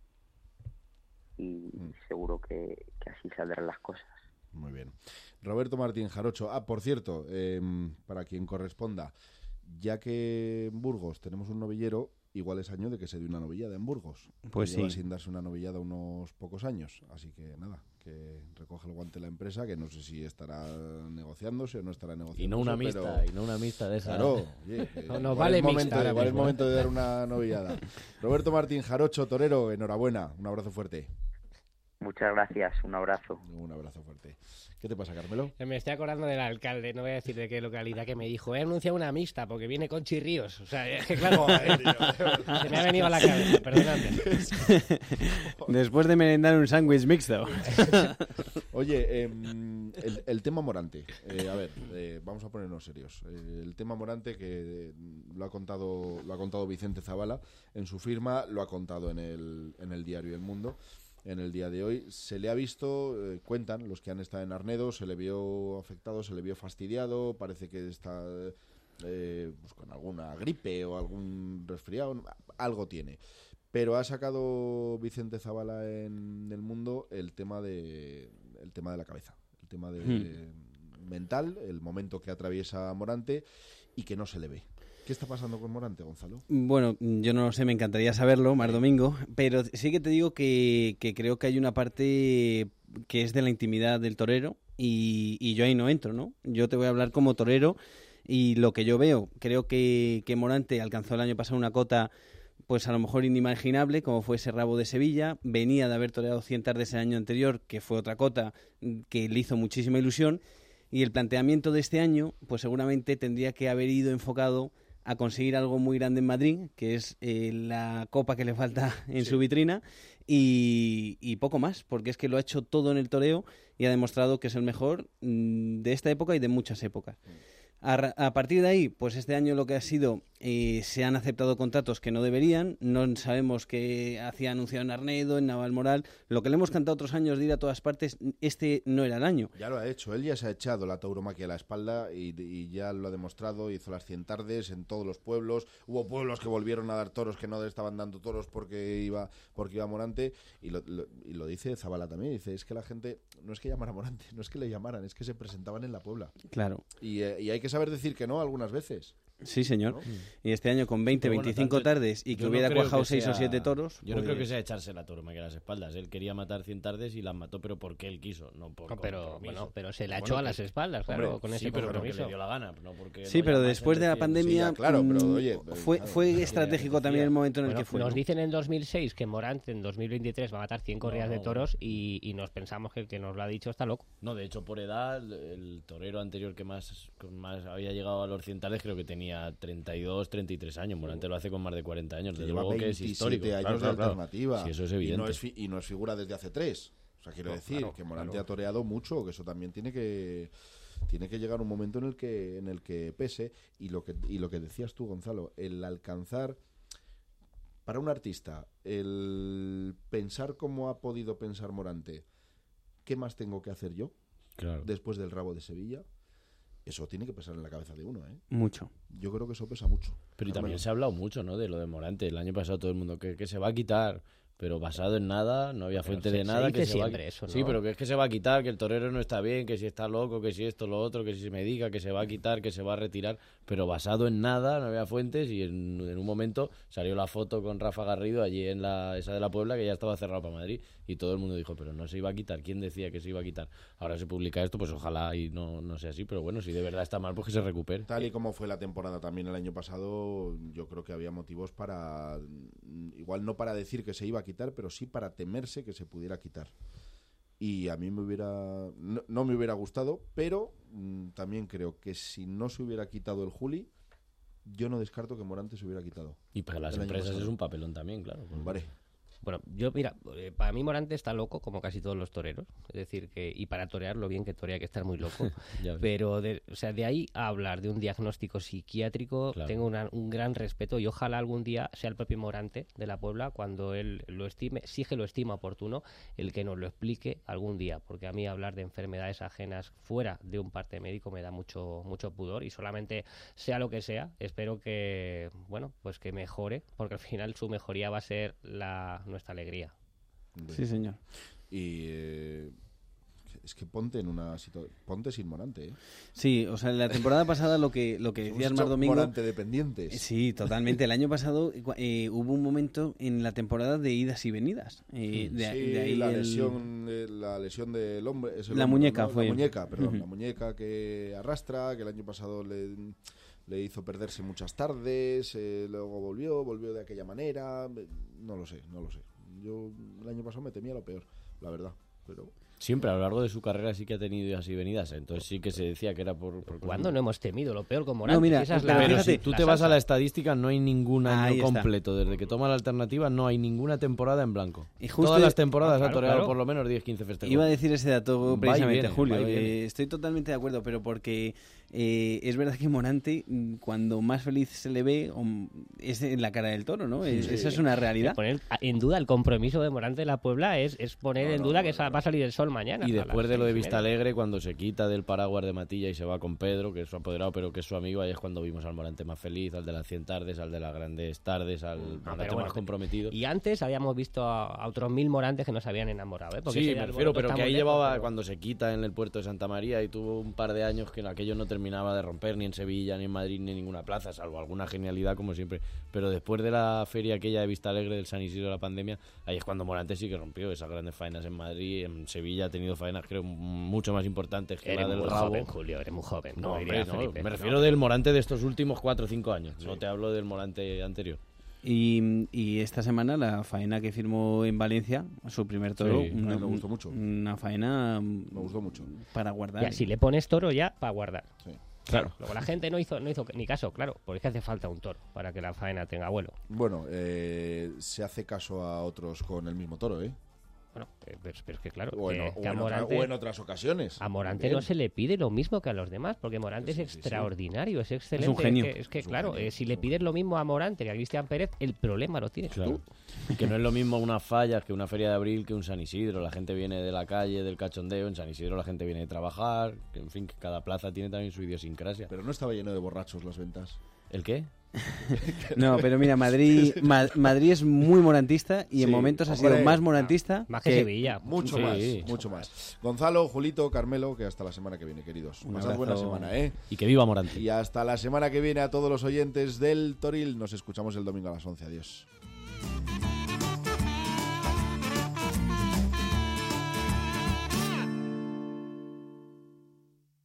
y seguro que así saldrán las cosas. Muy bien. Roberto Martín Jarocho. Por cierto, para quien corresponda, ya que en Burgos tenemos un novillero, igual es año de que se dé una novillada en Burgos. Pues sí. Lleva sin darse una novillada unos pocos años, así que nada, que recoge el guante la empresa, que no sé si estará negociándose o no estará negociándose. Y no una mixta de esa. Claro, oye, no vale mixta. Igual es momento de dar una novillada. Roberto Martín Jarocho, torero, enhorabuena, un abrazo fuerte. Muchas gracias, un abrazo. Un abrazo fuerte. ¿Qué te pasa, Carmelo? Me estoy acordando del alcalde, no voy a decir de qué localidad, que me dijo, he anunciado una mixta porque viene con Chirríos. O sea, es que claro, se me ha venido a la cabeza, perdóname. Después de merendar un sándwich mixto. Oye, el tema Morante. A ver, vamos a ponernos serios. El tema Morante, que lo ha contado Vicente Zavala en su firma, lo ha contado en el diario El Mundo. En el día de hoy se le ha visto, cuentan los que han estado en Arnedo, se le vio afectado, se le vio fastidiado, parece que está pues con alguna gripe o algún resfriado, algo tiene. Pero ha sacado Vicente Zavala en El Mundo el tema de la cabeza, el tema mental, el momento que atraviesa Morante y que no se le ve. ¿Qué está pasando con Morante, Gonzalo? Bueno, yo no lo sé, me encantaría saberlo, Mar Domingo, pero sí que te digo que creo que hay una parte que es de la intimidad del torero y yo ahí no entro, ¿no? Yo te voy a hablar como torero y lo que yo veo, creo que Morante alcanzó el año pasado una cota pues a lo mejor inimaginable, como fue ese Rabo de Sevilla, venía de haber toreado 100 tardes el año anterior, que fue otra cota que le hizo muchísima ilusión, y el planteamiento de este año, pues seguramente tendría que haber ido enfocado a conseguir algo muy grande en Madrid, que es la copa que le falta en su vitrina, y poco más, porque es que lo ha hecho todo en el toreo y ha demostrado que es el mejor de esta época y de muchas épocas. A partir de ahí, pues este año lo que ha sido, se han aceptado contratos que no deberían, no sabemos qué hacía anunciado en Arnedo, en Navalmoral, lo que le hemos cantado otros años de ir a todas partes, este no era el año. Ya lo ha hecho, él ya se ha echado la tauromaquia a la espalda y ya lo ha demostrado, hizo las 100 tardes en todos los pueblos, hubo pueblos que volvieron a dar toros que no estaban dando toros porque iba Morante, y lo dice Zabala también, dice, es que la gente, no es que llamara a Morante, no es que le llamaran, es que se presentaban en la Puebla. Claro. Y hay que saber decir que no algunas veces. Sí, señor. ¿No? Y este año con 20, Pero 25 tardes y que hubiera cuajado 6 o 7 toros. Yo no creo que sea echarse la tauromaquia a las espaldas. Él quería matar 100 tardes y las mató, pero porque él quiso, no por compromiso. Pero se la echó a las espaldas, claro, hombre, con ese sí, pero compromiso. porque le dio la gana, no porque sí, pero después de la pandemia fue estratégico también el momento en el que fue. Nos dicen en 2006 que Morante en 202023 va a matar 100 corridas de toros y nos pensamos que el que nos lo ha dicho está loco. No, de hecho, por edad, el torero anterior que más había llegado a los 100 tardes creo que tenía 32, 33 años. Morante lo hace con más de 40 años. Desde luego que es histórico. Años de alternativa. Sí, eso es evidente. Y no es figura desde hace 3. O sea, quiero decir que Morante ha toreado mucho, que eso también tiene que llegar un momento en el que pese. Y lo que decías tú, Gonzalo, el alcanzar, para un artista, el pensar como ha podido pensar Morante, ¿qué más tengo que hacer yo? Claro. Después del rabo de Sevilla. Eso tiene que pesar en la cabeza de uno, ¿eh? Mucho. Yo creo que eso pesa mucho. Pero y también se ha hablado mucho, ¿no? De lo de Morante. El año pasado todo el mundo que se va a quitar, pero basado en nada, no había fuente de nada. Se dice siempre eso, ¿no? Sí, pero que es que se va a quitar, que el torero no está bien, que si está loco, que si esto, lo otro, que si me diga que se va a quitar, que se va a retirar, pero basado en nada, no había fuentes y en un momento salió la foto con Rafa Garrido allí en esa de la Puebla que ya estaba cerrado para Madrid y todo el mundo dijo, pero no se iba a quitar, ¿quién decía que se iba a quitar? Ahora se publica esto, pues ojalá y no sea así, pero bueno, si de verdad está mal, pues que se recupere. Tal y como fue la temporada también el año pasado, yo creo que había motivos para, igual no para decir que se iba a quitar, pero sí para temerse que se pudiera quitar. Y a mí no me hubiera gustado, pero también creo que si no se hubiera quitado el Juli, yo no descarto que Morante se hubiera quitado. Y para las empresas es un papelón también, claro. Vale. Bueno, mira, para mí Morante está loco, como casi todos los toreros. Es decir, y para torear lo bien que torea hay que estar muy loco. Pero, de ahí a hablar de un diagnóstico psiquiátrico, claro, tengo un gran respeto y ojalá algún día sea el propio Morante de la Puebla, cuando él lo estime, sí que lo estima oportuno, el que nos lo explique algún día. Porque a mí hablar de enfermedades ajenas fuera de un parte médico me da mucho pudor y solamente sea lo que sea, espero que, pues que mejore, porque al final su mejoría va a ser nuestra alegría. Sí, señor. Y es que ponte sin Morante, ¿eh? Sí, o sea, en la temporada pasada lo que decías Mar Domingo, Morante dependientes. Sí, totalmente. El año pasado hubo un momento en la temporada de idas y venidas. De ahí la lesión del hombre, la muñeca, fue. La muñeca que arrastra, que el año pasado le hizo perderse muchas tardes, luego volvió de aquella manera, no lo sé. Yo el año pasado me temía lo peor, la verdad, pero... Siempre, a lo largo de su carrera sí que ha tenido idas y venidas, entonces sí que se decía que era por ¿Cuándo no hemos temido lo peor con Morante? No, mira, pero si tú te vas a la estadística, no hay ningún año completo. Desde que toma la alternativa no hay ninguna temporada en blanco. Y justo todas las temporadas ha toreado por lo menos 10-15 festejos. Iba a decir ese dato precisamente, Julio. Estoy totalmente de acuerdo, pero porque es verdad que Morante, cuando más feliz se le ve, es en la cara del toro, ¿no? Esa es una realidad. Poner en duda el compromiso de Morante de la Puebla es poner en duda que va a salir el sol mañana. Y después de lo de Vista Alegre, cuando se quita del paraguas de Matilla y se va con Pedro, que es su apoderado, pero que es su amigo, ahí es cuando vimos al Morante más feliz, al de las 100 tardes, al de las grandes tardes, al Morante más comprometido. Y antes habíamos visto a otros 1000 Morantes que nos habían enamorado, ¿eh? Porque sí, me refiero, pero que ahí llevaba, cuando se quita en el puerto de Santa María y tuvo un par de años que aquello no terminaba de romper ni en Sevilla, ni en Madrid, ni en ninguna plaza, salvo alguna genialidad como siempre. Pero después de la feria aquella de Vista Alegre del San Isidro de la pandemia, ahí es cuando Morante sí que rompió esas grandes faenas en Madrid. En Sevilla ha tenido faenas, creo, mucho más importantes que la del rabo. Joven, Julio, eres muy joven. No, hombre, Felipe, me refiero del Morante de estos últimos 4 o 5 años. Sí. No te hablo del Morante anterior. Y esta semana la faena que firmó en Valencia, su primer toro, me gustó mucho. Una faena me gustó mucho para guardar. Ya, si le pones toro ya, para guardar. Sí. Claro. Luego la gente no hizo ni caso, claro, porque es que hace falta un toro para que la faena tenga vuelo. Bueno, se hace caso a otros con el mismo toro, ¿eh? Bueno, pero es que claro, O en otras ocasiones. A Morante no se le pide lo mismo que a los demás, porque Morante es extraordinario, es excelente. Es un genio. Es que claro, si le pides lo mismo a Morante que a Cristian Pérez, el problema lo tienes tú. Y que no es lo mismo unas fallas que una feria de abril que un San Isidro. La gente viene de la calle, del cachondeo. En San Isidro la gente viene de trabajar. Que, en fin, que cada plaza tiene también su idiosincrasia. Pero no estaba lleno de borrachos las ventas. ¿El qué? No, pero mira, Madrid es muy morantista y en momentos ha sido más morantista más que Sevilla. Mucho más. Gonzalo, Julito, Carmelo, que hasta la semana que viene, queridos. Pasad buena semana, ¿eh? Y que viva Morante. Y hasta la semana que viene a todos los oyentes del Toril. Nos escuchamos el domingo a las 11. Adiós.